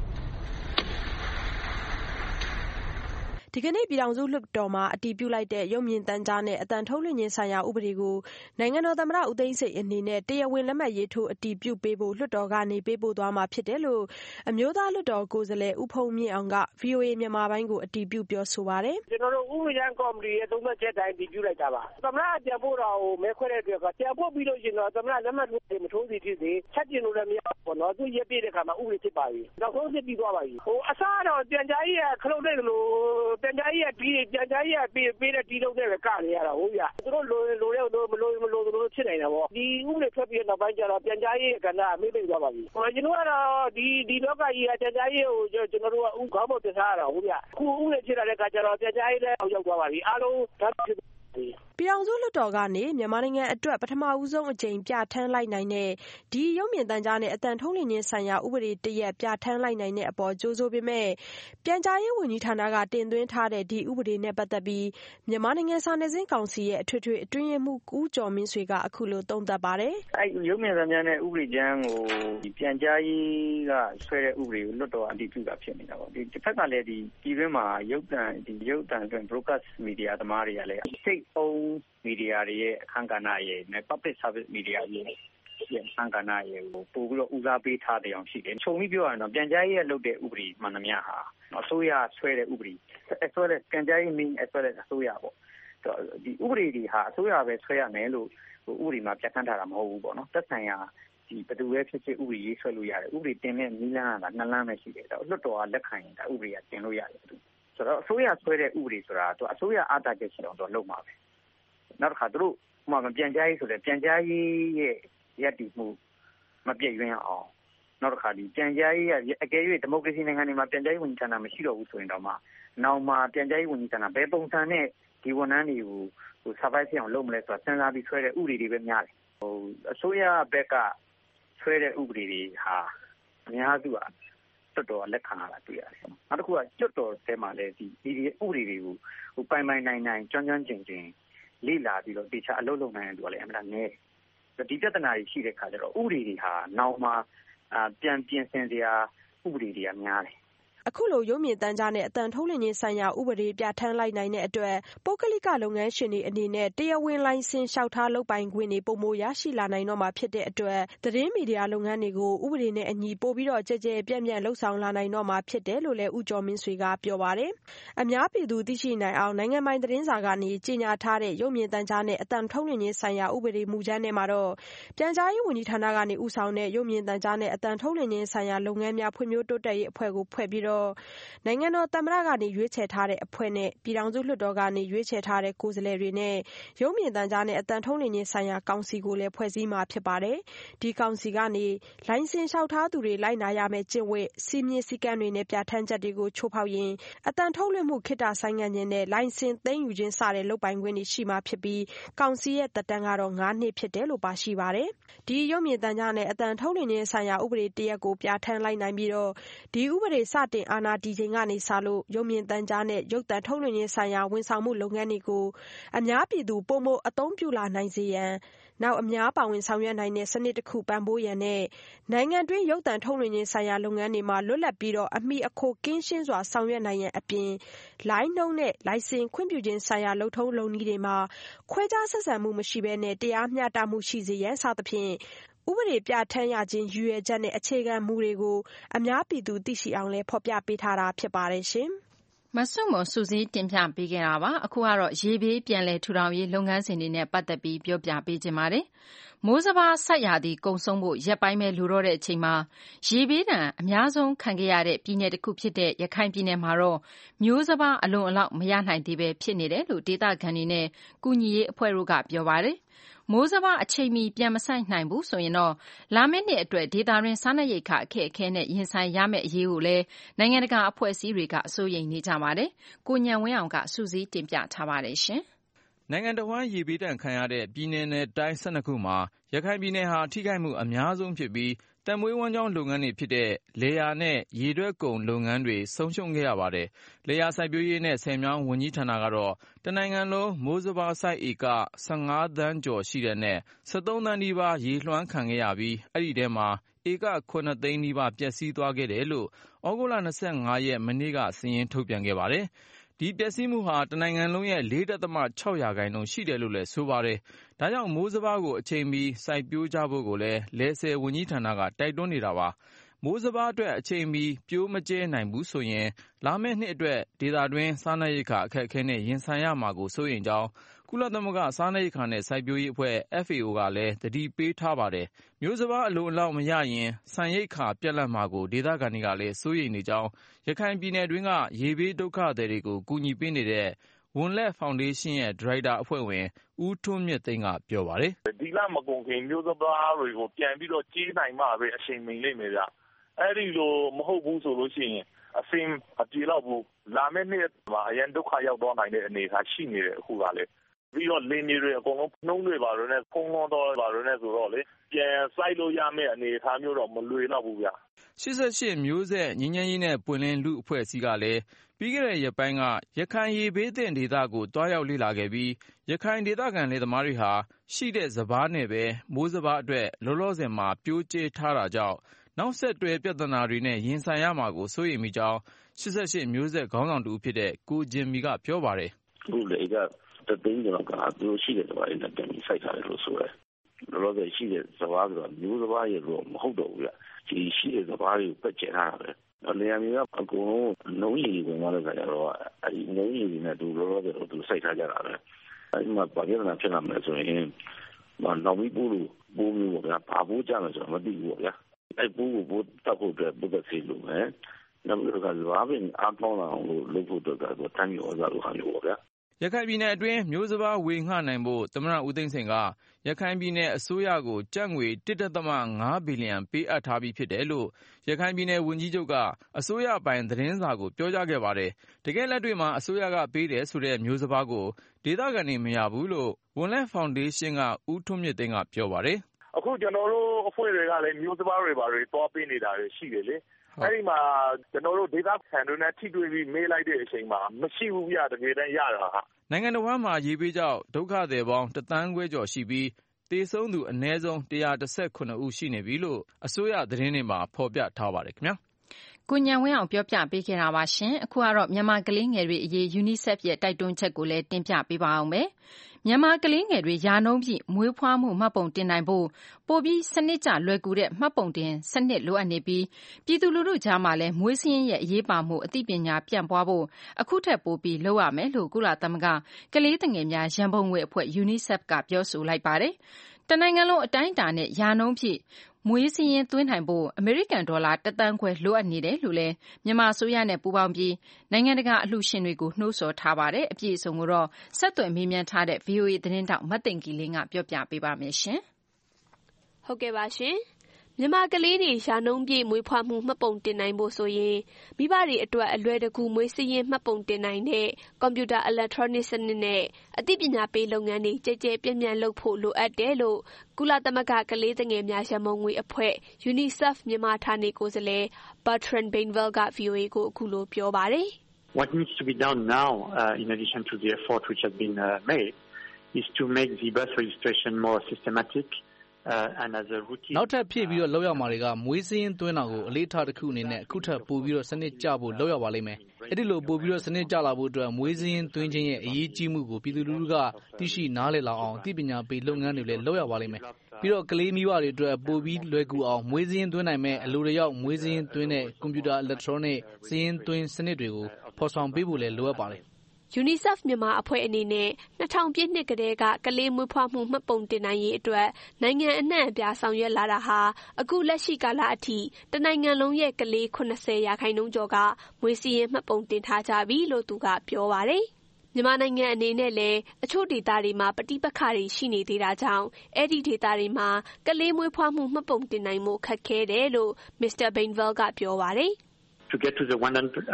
ဒီကနေ့ပြည်ထောင်စုလွှတ်တော်မှာအတည်ပြုလိုက်တဲ့ရုပ်မြင်သံကြားနဲ့အသံထုတ်လွှင့်ခြင်းဆိုင်ရာဥပဒေကိုနိုင်ငံတော်သမ္မတဦးသိန်းစိန်အနေနဲ့တရားဝင်လက်မှတ်ရေးထိုးအတည်ပြုပေးဖို့လွှတ်တော်ကနေပေးပို့သွားမှာဖြစ်တယ်လို့အမျိုးသားလွှတ်တော်ကိုယ်စားလှယ်ဦးဖုန်းမြင့်အောင်က VOA မြန်မာပိုင်းကိုအတည်ပြုပြောဆိုပါတယ်။ကျွန်တော်တို့ဥပဒေကြမ်းကော်မတီရဲ့သုံးသပ်ချက်တိုင်းအတည်ပြုလိုက်တာပါ။သမ္မတပြန်ပို့တာကိုမဲခွဲတဲ့အတွက်ကပြန်ပို့ပြီးလို့ရှိရင်တော့သမ္မတလက်မှတ်ထိုးမထိုးစီဖြစ်စေချက်ကျင်လို့လည်းမရဘူးပေါ့နော်။သူရက်ပြည့်တဲ့ခါမှာဥပဒေဖြစ်ပါပြီ။နောက်ဆုံးဖြစ်ပြီးသွားပါပြီ။အစားတော့ပြန်ကြားရေးကခလုတ်တဲ့လို့ပြန်ကြားရေးကပြန်ကြားရေးကပေးတဲ့တီးလုံးနဲ့ပဲကနေရတာဟုတ်ဗျ။သူတို့လိုတဲ့မလိုတို့ဖြစ်နေတာပေါ့။ဒီဥပဒေထွက်ပြီးနောက်ပိုင်းကျတော့ပြန်ကြားရေးကဏ္ဍအမေ့ပိတ်သွားပါပြီ။ကျွန်တော်ကတော့ဒီလောကကြီးကပြန်ကြားရေးကိုကျွန်တော်တို့ကခေါင်းပေါ်တင်ထားရတာဟုတ်ဗျ။အခုဥပဒေဖြစ်လာတဲ့အခါကျတော့ပြန်ကြားရေးလည်းရောက်သွားပါပြီ။အားလုံးဒါဖြစ်ပြည်ထောင်စုလွှတ်တော်ကနေမြန်မာနိုင်ငံအတွက်ပထမဦးဆုံးအကြိမ်ပြဋ္ဌာန်းလိုက်နိုင်တဲ့ဒီရုပ်မြင်သံကြားနဲ့အသံထုတ်လွှင့်ခြင်းဆိုင်ရာဥပဒေတရက်ပြဋ္ဌာန်းလိုက်နိုင်တဲ့အပေါ်ကြိုးဆိုပေမဲ့ပြန်ကြားရေးဝန်ကြီးဌာနကတင်သွင်းထားတဲ့ဒီဥပဒေနဲ့ပတ်သက်ပြီးမြန်မာနိုင်ငံစာနယ်ဇင်းကောင်စီရဲ့အထွေထွေအတွင်းရေးမှူးဦးကျော်မင်းဆွေကအခုလိုသုံးသပ်ပါတယ်။အဲ့ရုပ်မြင်သံကြားနဲ့ဥပဒေကြမ်းကိုပြန်ကြားရေးကဆွဲတဲ့ဥပဒေကိုလွှတ်တော်အတည်ပြုတာဖြစ်နေတာပေါ့။ဒီတစ်ဖက်ကလည်းဒီပြည်တွင်းမှာရုပ်သံအတွင်း broadcast media သမားတွေကလည်း state ownedမီဒီယာတွေရဲ့အခန်းကဏ္ဍရဲ့ public service media ရဲ့အခန်းကဏ္ဍရဲ့ကိုပို့ပြီးတော့ဦးစားပေးထားတဲ့အောင်ရှိတယ်။ခြုံပြီးပြောရရင်တော့ပြန်ကြားရေးရဲ့လုပ်တဲ့ဥပဒေမှန်သမျှဟာအစိုးရဆွဲတဲ့ဥပဒေပြန်ကြားရေးဆွဲတဲ့အစိုးရပေါ့။ဒီဥပဒေတွေဟာအစိုးရပဲဆွဲရမယ်လို့ဥပဒေမှာပြဋ္ဌာန်းထားတာမဟုတ်ဘူးပေါ့နော်။သက်ဆိုင်ရာဒီဘယ်သူပဲဖြစ်ဖြစ်ဥပဒေရေးဆွဲလို့ရတယ်။ဥပဒေတင်တဲ့နည်းလမ်းက2လမ်းပဲရှိတယ်။လွှတ်တော်ကလက်ခံရင်ဒါဥပဒေကတင်လို့ရတယ်။ဆိုတော့အစိုးရဆွဲတဲ့ဥပဒေဆိုတာအစိုးရအားတာချက်ရှိအောင်တော့လုပ်မှာပဲ။နောက်တစ်ခါသူတို့ပြန်ကြားရေးဆိုတဲ့ပြန်ကြားရေးရဲ့ရပ်တည်မှုမပြည့်ရင်းအောင်နောက်တစ်ခါဒီပြန်ကြားရေးအကယ်၍ဒီမိုကရေစီနိုင်ငံတွေမှာပြန်ကြားရေးဝန်ကြီးဌာနမရှိတော့ဘူးဆိုရင်တော့မှနောက်မှာပြန်ကြားရေးဝန်ကြီးဌာနဘယ်ပုံစံနဲ့ဒီဝန်ထမ်းတွေကိုsurvive ဖြစ်အောင်လုပ်မလဲဆိုတာစဉ်းစားပြီးဆွဲတဲ့ဥပဒေတွေပဲများတယ်အစိုးရဘက်ကဆွဲတဲ့ဥပဒေတွေဟာအများစုကတော်တော်လက်ခံရတာတွေ့ရတယ်။နောက်တစ်ခုကကျွတ်တော်ထဲမှာလည်းဒီဥပဒေတွေကိုပိုင်နိုင်ကျွမ်းကျင်လေ့လာပြီးတော့တေချာအလုပ်လုပ်နိုင်တဲ့လူကလည်းအမှန်တန်နည်းတယ်ဒီပြဿနာတွေရှိတဲ့ခါကျတော့ဥပဒေတွေဟာနောက်မှပြန်ပြင်ဆင်စရာဥပဒေတွေကများတယ်အခုလိုရုပ်မြင်သံကြားနဲ့အသံထုတ်လွှင့်ခြင်းဆိုင်ရာဥပဒေပြဋ္ဌာန်းလိုက်နိုင်တဲ့အတွက်ပုဂ္ဂလိကလုပ်ငန်းရှင်တွေအနေနဲ့တရားဝင်လိုင်စင်လျှောက်ထားလုပ်ပိုင်ခွင့်တွေပုံမရရှိလာနိုင်တော့မှာဖြစ်တဲ့အတွက်သတင်းမီဒီယာလုပ်ငန်းတွေကိုဥပဒေနဲ့အညီပို့ပြီးတော့ကြဲကြဲပြန့်ပြန့်လှုပ်ဆောင်လာနိုင်တော့မှာဖြစ်တယ်လို့လည်းဦးကျော်မင်းဆွေကပြောပါတယ်။အများပြည်သူသိရှိနိုင်အောင်နိုင်ငံပိုင်သတင်းစာကနေကြေညာထားတဲ့ရုပ်မြင်သံကြားနဲ့အသံထုတ်လွှင့်ခြင်းဆိုင်ရာဥပဒေမူကြမ်းထဲမှာတော့ပြန်ကြားရေးဝန်ကြီးဌာနကနေဦးဆောင်တဲ့ရုပ်မြင်သံကြားနဲ့အသံထုတ်လွှင့်ခြင်းဆိုင်ရာလုပ်ငန်းများဖွံ့ဖြိုးတိုးတက်ရေးအဖွဲ့ကိုဖွဲ့ပြီးနိုင်ငံတော်သမ္မတကနေရွေးချယ်ထားတဲ့အဖွဲ့နဲ့ပြည်ထောင်စုလွှတ်တော်ကနေရွေးချယ်ထားတဲ့ကိုယ်စားလှယ်တွေနဲ့ရုပ်မြင်သံကြားနဲ့အသံထုတ်လွှင့်ခြင်းဆိုင်ရာကောင်စီကိုလည်းဖွဲ့စည်းမှာဖြစ်ပါတယ်။ဒီကောင်စီကနေလိုင်စင်လျှောက်ထားသူတွေလိုက်နာရမယ့်ကျင့်ဝတ်စည်းမျဉ်းစည်းကမ်းတွေနဲ့ပြဋ္ဌာန်းချက်တွေကိုချိုးဖောက်ရင်အသံထုတ်လွှင့်မှုခေတ္တဆိုင်းငံ့ခြင်းနဲ့လိုင်စင်သိမ်းယူခြင်းစတဲ့လုပ်ပိုင်ခွင့်တွေရှိမှာဖြစ်ပြီးကောင်စီရဲ့သက်တမ်းကတော့9 နှစ်ဖြစ်တယ်လို့ပါရှိပါတယ်။ဒီရုပ်မြင်သံကြားနဲ့အသံထုတ်လွှင့်ခြင်းဆိုင်ရာဥပဒေတရက်ကိုပြဋ္ဌာန်းလိုက်နိုင်ပြီးတော့ဒီဥပဒေစတင်အာဏာတည်ချိန်ကနေစလို့ရုပ်မြင်သံကြားနဲ့ရုပ်သံထုတ်လွှင့်ခြင်းဆိုင်ရာဝန်ဆောင်မှုလုပ်ငန်းတွေကိုအများပြည်သူပိုမိုအသုံးပြုလာနိုင်စေရန်နောက်အများပါဝင်ဆောင်ရွက်နိုင်တဲ့စနစ်တစ်ခုပံ့ပိုးရန်နဲ့နိုင်ငံတွင်းရုပ်သံထုတ်လွှင့်ခြင်းဆိုင်ရာလုပ်ငန်းတွေမှာလွတ်လပ်ပြီးတော့အမိအခိုကင်းရှင်းစွာဆောင်ရွက်နိုင်ရန်အပြင်လိုင်းနှုန်းနဲ့လိုင်စင်ခွင့်ပြုခြင်းဆိုင်ရာလုပ်ထုံးလုပ်နည်းတွေမှာခွဲခြားဆက်ဆံမှုမရှိဘဲနဲ့တရားမျှတမှုရှိစေရန်စသဖြင့်ဥပဒေပြဋ္ဌာန်းရခြင်းရည်ရွယ်ချက်နဲ့အခြေခံမူတွေကိုအများပြည်သူသိရှိအောင်လည်းဖော်ပြပေးထားတာဖြစ်ပါတယ်ရှင်မဆုမွန်စုစည်းတင်ပြပေးခဲ့တာပါအခုကတော့ရေဘေးပြန်လည်ထူထောင်ရေးလုပ်ငန်းစဉ်တွေနဲ့ပတ်သက်ပြီးပြောပြပေးခြင်းပါတယ်မိုးစဘာဆက်ရာသီကုံဆုံးဖို့ရက်ပိုင်းပဲလိုတော့တဲ့အချိန်မှာရေဘေးဒဏ်အများဆုံးခံခဲ့ရတဲ့ပြည်နယ်တစ်ခုဖြစ်တဲ့ရခိုင်ပြည်နယ်မှာတော့မျိုးစဘာအလွန်အလောက်မရနိုင်သေးပဲဖြစ်နေတယ်လို့ဒေသခံတွေနဲ့ကုညီရေးအဖွဲ့တို့ကပြောပါတယ်မိုးစဘာအချိန်မီပြန်မဆိုင်နိုင်ဘူးဆိုရင်တော့လာမယ့်နှစ်အတွက်ဒေသတွင်းစားနပ်ရိက္ခအခက်အခဲနဲ့ရင်ဆိုင်ရမယ့်အရေးကိုလည်းနိုင်ငံတကာအဖွဲ့အစည်းတွေကစိုးရိမ်နေကြပါတယ်။ကိုညံဝင်းအောင်ကစူးစီးတင်ပြထားပါတယ်ရှင်။နိုင်ငံတော်ဝန်ရေဘေးဒဏ်ခံရတဲ့ပြည်နယ်နဲ့တိုင်း12ခုမှာရခိုင်ပြည်နယ်ဟာထိခိုက်မှုအများဆုံးဖြစ်ပြီးတံမွေးဝမ်းကြောင်းလုပ်ငန်းတွေဖြစ်တဲ့လေယာနဲ့ရေထွက်ကုန်လုပ်ငန်းတွေဆုံးရှုံးခဲ့ရပါတယ်။လေယာစိုက်ပျိုးရေးနဲ့ဆည်မြောင်းဝန်ကြီးဌာနကတော့တနိုင်ငံလုံးမိုးစဘာစိုက်ဧက15 သန်းကျော်ရှိတဲ့နဲ့13 သန်းနီးပါးရေလွှမ်းခံခဲ့ရပြီးအဲ့ဒီထဲမှာဧက9 သိန်းနီးပါးပျက်စီးသွားခဲ့တယ်လို့ဩဂုတ်လ25ရက်မနေ့ကစာရင်းထုတ်ပြန်ခဲ့ပါတယ်။ဒီပျက်စီးမှုဟာတနိုင်ငံလုံးရဲ့ 4.6% ရှိတယ်လို့လည်းဆိုပါတယ်။ဒါကြောင့်မိုးစဘာကိုအချိန်မီစိုက်ပျိုးကြဖို့ကိုလည်းလယ်ဆည်ဝန်ကြီးဌာနကတိုက်တွန်းနေတာပါ။မိုးစဘာအတွက်အချိန်မီပြိုးမကျဲနိုင်ဘူးဆိုရင်လာမယ့်နှစ်အတွက်ဒေသတွင်းစားနပ်ရိက္ခအခက်အခဲနဲ့ရင်ဆိုင်ရမှာကိုစိုးရိမ်ကြောင်းကုလသမဂ္ဂစားနပ်ရိက္ခာနဲ့စိုက်ပျိုးရေးအဖွဲ့ FAO ကလည်းသတိပေးထားပါတယ်။မျိုးစဘာအလိုအလောက်မရရင်ဆန်ရိက္ခာပြတ်လတ်မှာကိုဒေသခံတွေကလည်းစိုးရိမ်နေကြောင်းရခိုင်ပြည်နယ်တွင်းကရေဘေးဒုက္ခသည်တွေကိုကူညီပေးနေတဲ့ဝွန်လက်ဖောင်ဒေးရှင်းရဲ့ဒါရိုက်တာအဖွဲ့ဝင်ဦးထွန်းမြင့်သိန်းကပြောပါတယ်။ဒီလမကုန်ခင်မျိုးစဘာတွေကိုပြန်ပြီးတော့ကြေးနိုင်မှပဲအချိန်မီလိမ့်မယ်ဗျ။အဲ့ဒီလိုမဟုတ်ဘူးဆိုလို့ရှိရင်အစင်အပြေလောက်ဘူးလာမယ့်နှစ်မှာအရင်ဒုက္ခရောက်သွားနိုင်တဲ့အနေအထားရှိနေတယ်အခုကလည်းပြီးတော့လင်းတွေအကုန်လုံးနှုံးတွေပါတော့နဲ့ဖုံးလွှမ်းတော့ပါတော့နဲ့ဆိုတော့လေပြန်စိုက်လို့ရမယ့်အနေအထားမျိုးတော့မလွယ်တော့ဘူးဗျ 88မျိုးဆက်ငင်းငင်းရေးနဲ့ပွင့်လင်းလူအဖွဲ့အစည်းကလည်းပြီးခဲ့တဲ့ရက်ပိုင်းကရခိုင်ရေဘေးသင့်ဒေသကိုတွားရောက်လေ့လာခဲ့ပြီးရခိုင်ဒေသခံလယ်သမားတွေဟာရှိတဲ့စဘာနဲ့ပဲမိုးစဘာအတွက်လောလောဆယ်မှာပြိုးကျဲထားတာကြောင့်နောက်ဆက်တွဲပြဿနာတွေနဲ့ရင်ဆိုင်ရမှာကိုစိုးရိမ်မိကြောင်း88မျိုးဆက်ခေါင်းဆောင်တူဖြစ်တဲ့ကိုဂျင်မီကပြောပါတယ်အခုလေကတသိန်းကျော်ကသူရှိတဲ့စဘာတွေနဲ့ပြန်ပြီးစိုက်ထားတယ်လို့ဆိုရဲလောလောဆယ်ရှိတဲ့စဘာဆိုတာမျိုးစဘာရဲ့လို့မဟုတ်တော့ဘူးဗျဒီရှိတဲ့စဘာတွေကိုပတ်ကျက်ထားတာပဲလေယာဉ်တွေကအကုန်လုံးနှုံးရည်ဝင်သွားတဲ့ခါကျတော့အဲဒီနှုံးရည်တွေနဲ့သူလောလောဆယ်သူစိုက်ထားကြတာပဲအဲဒီမှာဘာပြဿနာဖြစ်လာမလဲဆိုရင်နောက်ပြီးပိုးမျိုးပေါ့ဗျာဘာပိုးကြမယ်ဆိုတော့မသိဘူးပေါ့ဗျာအဲ့ပိုးကိုပိုးတက်ဖို့အတွက်ပုဒ်သက်လို့ပဲနောက်ပြီးတော့ကစဘာပင်အားကောင်းလာအောင်လို့လုပ်ဖို့အတွက်ကတော့တန်းရောစားလို့ဟာမျိုးပေါ့ဗျာရခိုင်ပြည်နယ်အတွင်းမျိုးစဘာဝေငှနိုင်ဖို့သမ္မတဦးသိန်းစိန်ကရခိုင်ပြည်နယ်အစိုးရကိုကျပ်ငွေ 1.5 ဘီလီယံပေးအပ်ထားပြီးဖြစ်တယ်လို့ရခိုင်ပြည်နယ်ဝန်ကြီးချုပ်ကအစိုးရပိုင်သတင်းစာကိုပြောကြားခဲ့ပါတယ်။တကယ်လက်တွေ့မှာအစိုးရကပေးတယ်ဆိုတဲ့မျိုးစဘာကိုဒေသခံတွေမရဘူးလို့ဝန်လက်ဖောင်ဒေးရှင်းကဦးထွန်းမြင့်သိန်းကပြောပါတယ်။အခုကျွန်တော်တို့အဖွဲ့တွေကလည်းမျိုးစဘာတွေပါတွေတွားပေးနေတာရှိတယ်လေ။အဲဒီမှာကျွန်တော်တို့ဒေသခံတွေနဲ့ထိတွေ့ပြီးမေးလိုက်တဲ့အချိန်မှာမရှိဘူးပြတကယ်တမ်းရတာဟာနိုင်ငံတော်မှာရေဘေးကြောင့်ဒုက္ခသည်ပေါင်း1.5 သန်းကျော်ရှိပြီးသေဆုံးသူအနည်းဆုံး119ဦးရှိနေပြီလို့အစိုးရသတင်းတွေမှာဖော်ပြထားပါတယ်ခင်ဗျာကိုညံဝင်းအောင်ပြောပြပေးခဲ့တာပါရှင်အခုကတော့မြန်မာကလေးငယ်တွေအရေး UNICEF ရဲ့တိုက်တွန်းချက်ကိုလည်းတင်ပြပေးပါအောင်မယ်မြန်မာကလေးငယ်တွေရာနှုန်းပြည့်မွေးဖွားမှုမှတ်ပုံတင်နိုင်ဖို့ပိုပြီးစနစ်ကျလွယ်ကူတဲ့မှတ်ပုံတင်စနစ်လိုအပ်နေပြီးပြည်သူလူထုကြားမှာလည်းမွေးစည်းရင်းရဲ့အရေးပါမှုအသိပညာပြန့်ပွားဖို့အခုထက်ပိုပြီးလုပ်ရမယ်လို့ကုလသမဂ္ဂကလေးသူငယ်များရန်ပုံငွေအဖွဲ့ UNICEF ကပြောဆိုလိုက်ပါတယ်တနိုင်ငံလုံးအတိုင်းအတာနဲ့ရာနှုန်းပြည့်မွေးစည်းရင်းသွင်းနိုင်ဖို့အမေရိကန်ဒေါ်လာ1.5 သန်းလိုအပ်နေတယ်လို့လည်းမြန်မာအစိုးရနဲ့ပူးပေါင်းပြီးနိုင်ငံတကာအလှူရှင်တွေကိုနှိုးဆော်ထားပါတယ်အပြည့်အစုံကိုတော့ဆက်သွယ်မေးမြန်းထားတဲ့ VOA သတင်းတောက်မသိင်္ဂီလင်းကပြောပြပေးပါမယ်ရှင်ဟုတ်ကဲ့ပါရှင်မြန်မာကလေးတွေရာနှုန်းပြည့်မွေးဖွားမှုမှတ်ပုံတင်နိုင်ဖို့ဆိုရင်မိဘတွေအတွက်အလွယ်တကူမွေးစည်းရင်းမှတ်ပုံတင်နိုင်တဲ့ကွန်ပျူတာအီလက်ထရောနစ်စနစ်နဲ့အသိပညာပေးလုပ်ငန်းတွေကြည်ကြဲပြန့်ပြန့်လုပ်ဖို့လိုအပ်တယ်လို့ကုလသမဂ္ဂကလေးသူငယ်များရန်ပုံငွေအဖွဲ့ UNICEF မြန်မာဌာနေကိုယ်စားလှယ် Bertrand Bainville က VOA ကိုအခုလိုပြောပါတယ် What needs to be done now, in addition to the effort which has been made, is to make the birth registration more systematic. နောက်ထပ်ဖြည့်ပြီးတော့လောက်ရမှာတွေကမွေးစည်းရင်းသွင်းတာကိုအလေးထားတစ်ခုအနေနဲ့အခုထပ်ပို့ပြီးတော့စနစ်ကျဖို့လောက်ရပါလိမ့်မယ်။အဲ့ဒီလိုပို့ပြီးတော့စနစ်ကျလာဖို့အတွက်မွေးစည်းရင်းသွင်းခြင်းရဲ့အရေးကြီးမှုကိုပြည်သူလူထုကသိရှိနားလည်လာအောင်အသိပညာပေးလုပ်ငန်းတွေလည်းလုပ်ရပါလိမ့်မယ်။ပြီးတော့ကလေးမိဘတွေအတွက်ပို့ပြီးလွယ်ကူအောင်မွေးစည်းရင်းသွင်းနိုင်မဲ့အလိုတယောက်မွေးစည်းရင်းသွင်းတဲ့ကွန်ပျူတာအီလက်ထရောနစ်စည်းရင်းသွင်းစနစ်တွေကိုဖော်ဆောင်ပေးဖို့လည်းလိုအပ်ပါတယ် UNICEF မြန်မာအဖွဲ့အနေနဲ့2000ပြည့်နှစ်ကတည်းကကလေးမွေးဖွားမှုမှတ်ပုံတင်နိုင်ရေးအတွက်နိုင်ငံအနှံ့အပြားဆောင်ရွက်လာတာဟာအခုလက်ရှိကာလအထိတနိုင်ငံလုံးရဲ့ကလေး80%ကျော်ကမွေးစည်းရင်းမှတ်ပုံတင်ထားကြပြီလို့သူကပြောပါတယ်။မြန်မာနိုင်ငံအနေနဲ့လည်းအချို့ဒေသတွေမှာပဋိပက္ခတွေရှိနေသေးတာကြောင့်အဲ့ဒီဒေသတွေမှာကလေးမွေးဖွားမှုမှတ်ပုံတင်နိုင်မှုခက်ခဲတယ်လို့ Mr. Bainville ကပြောပါတယ်။ To get to the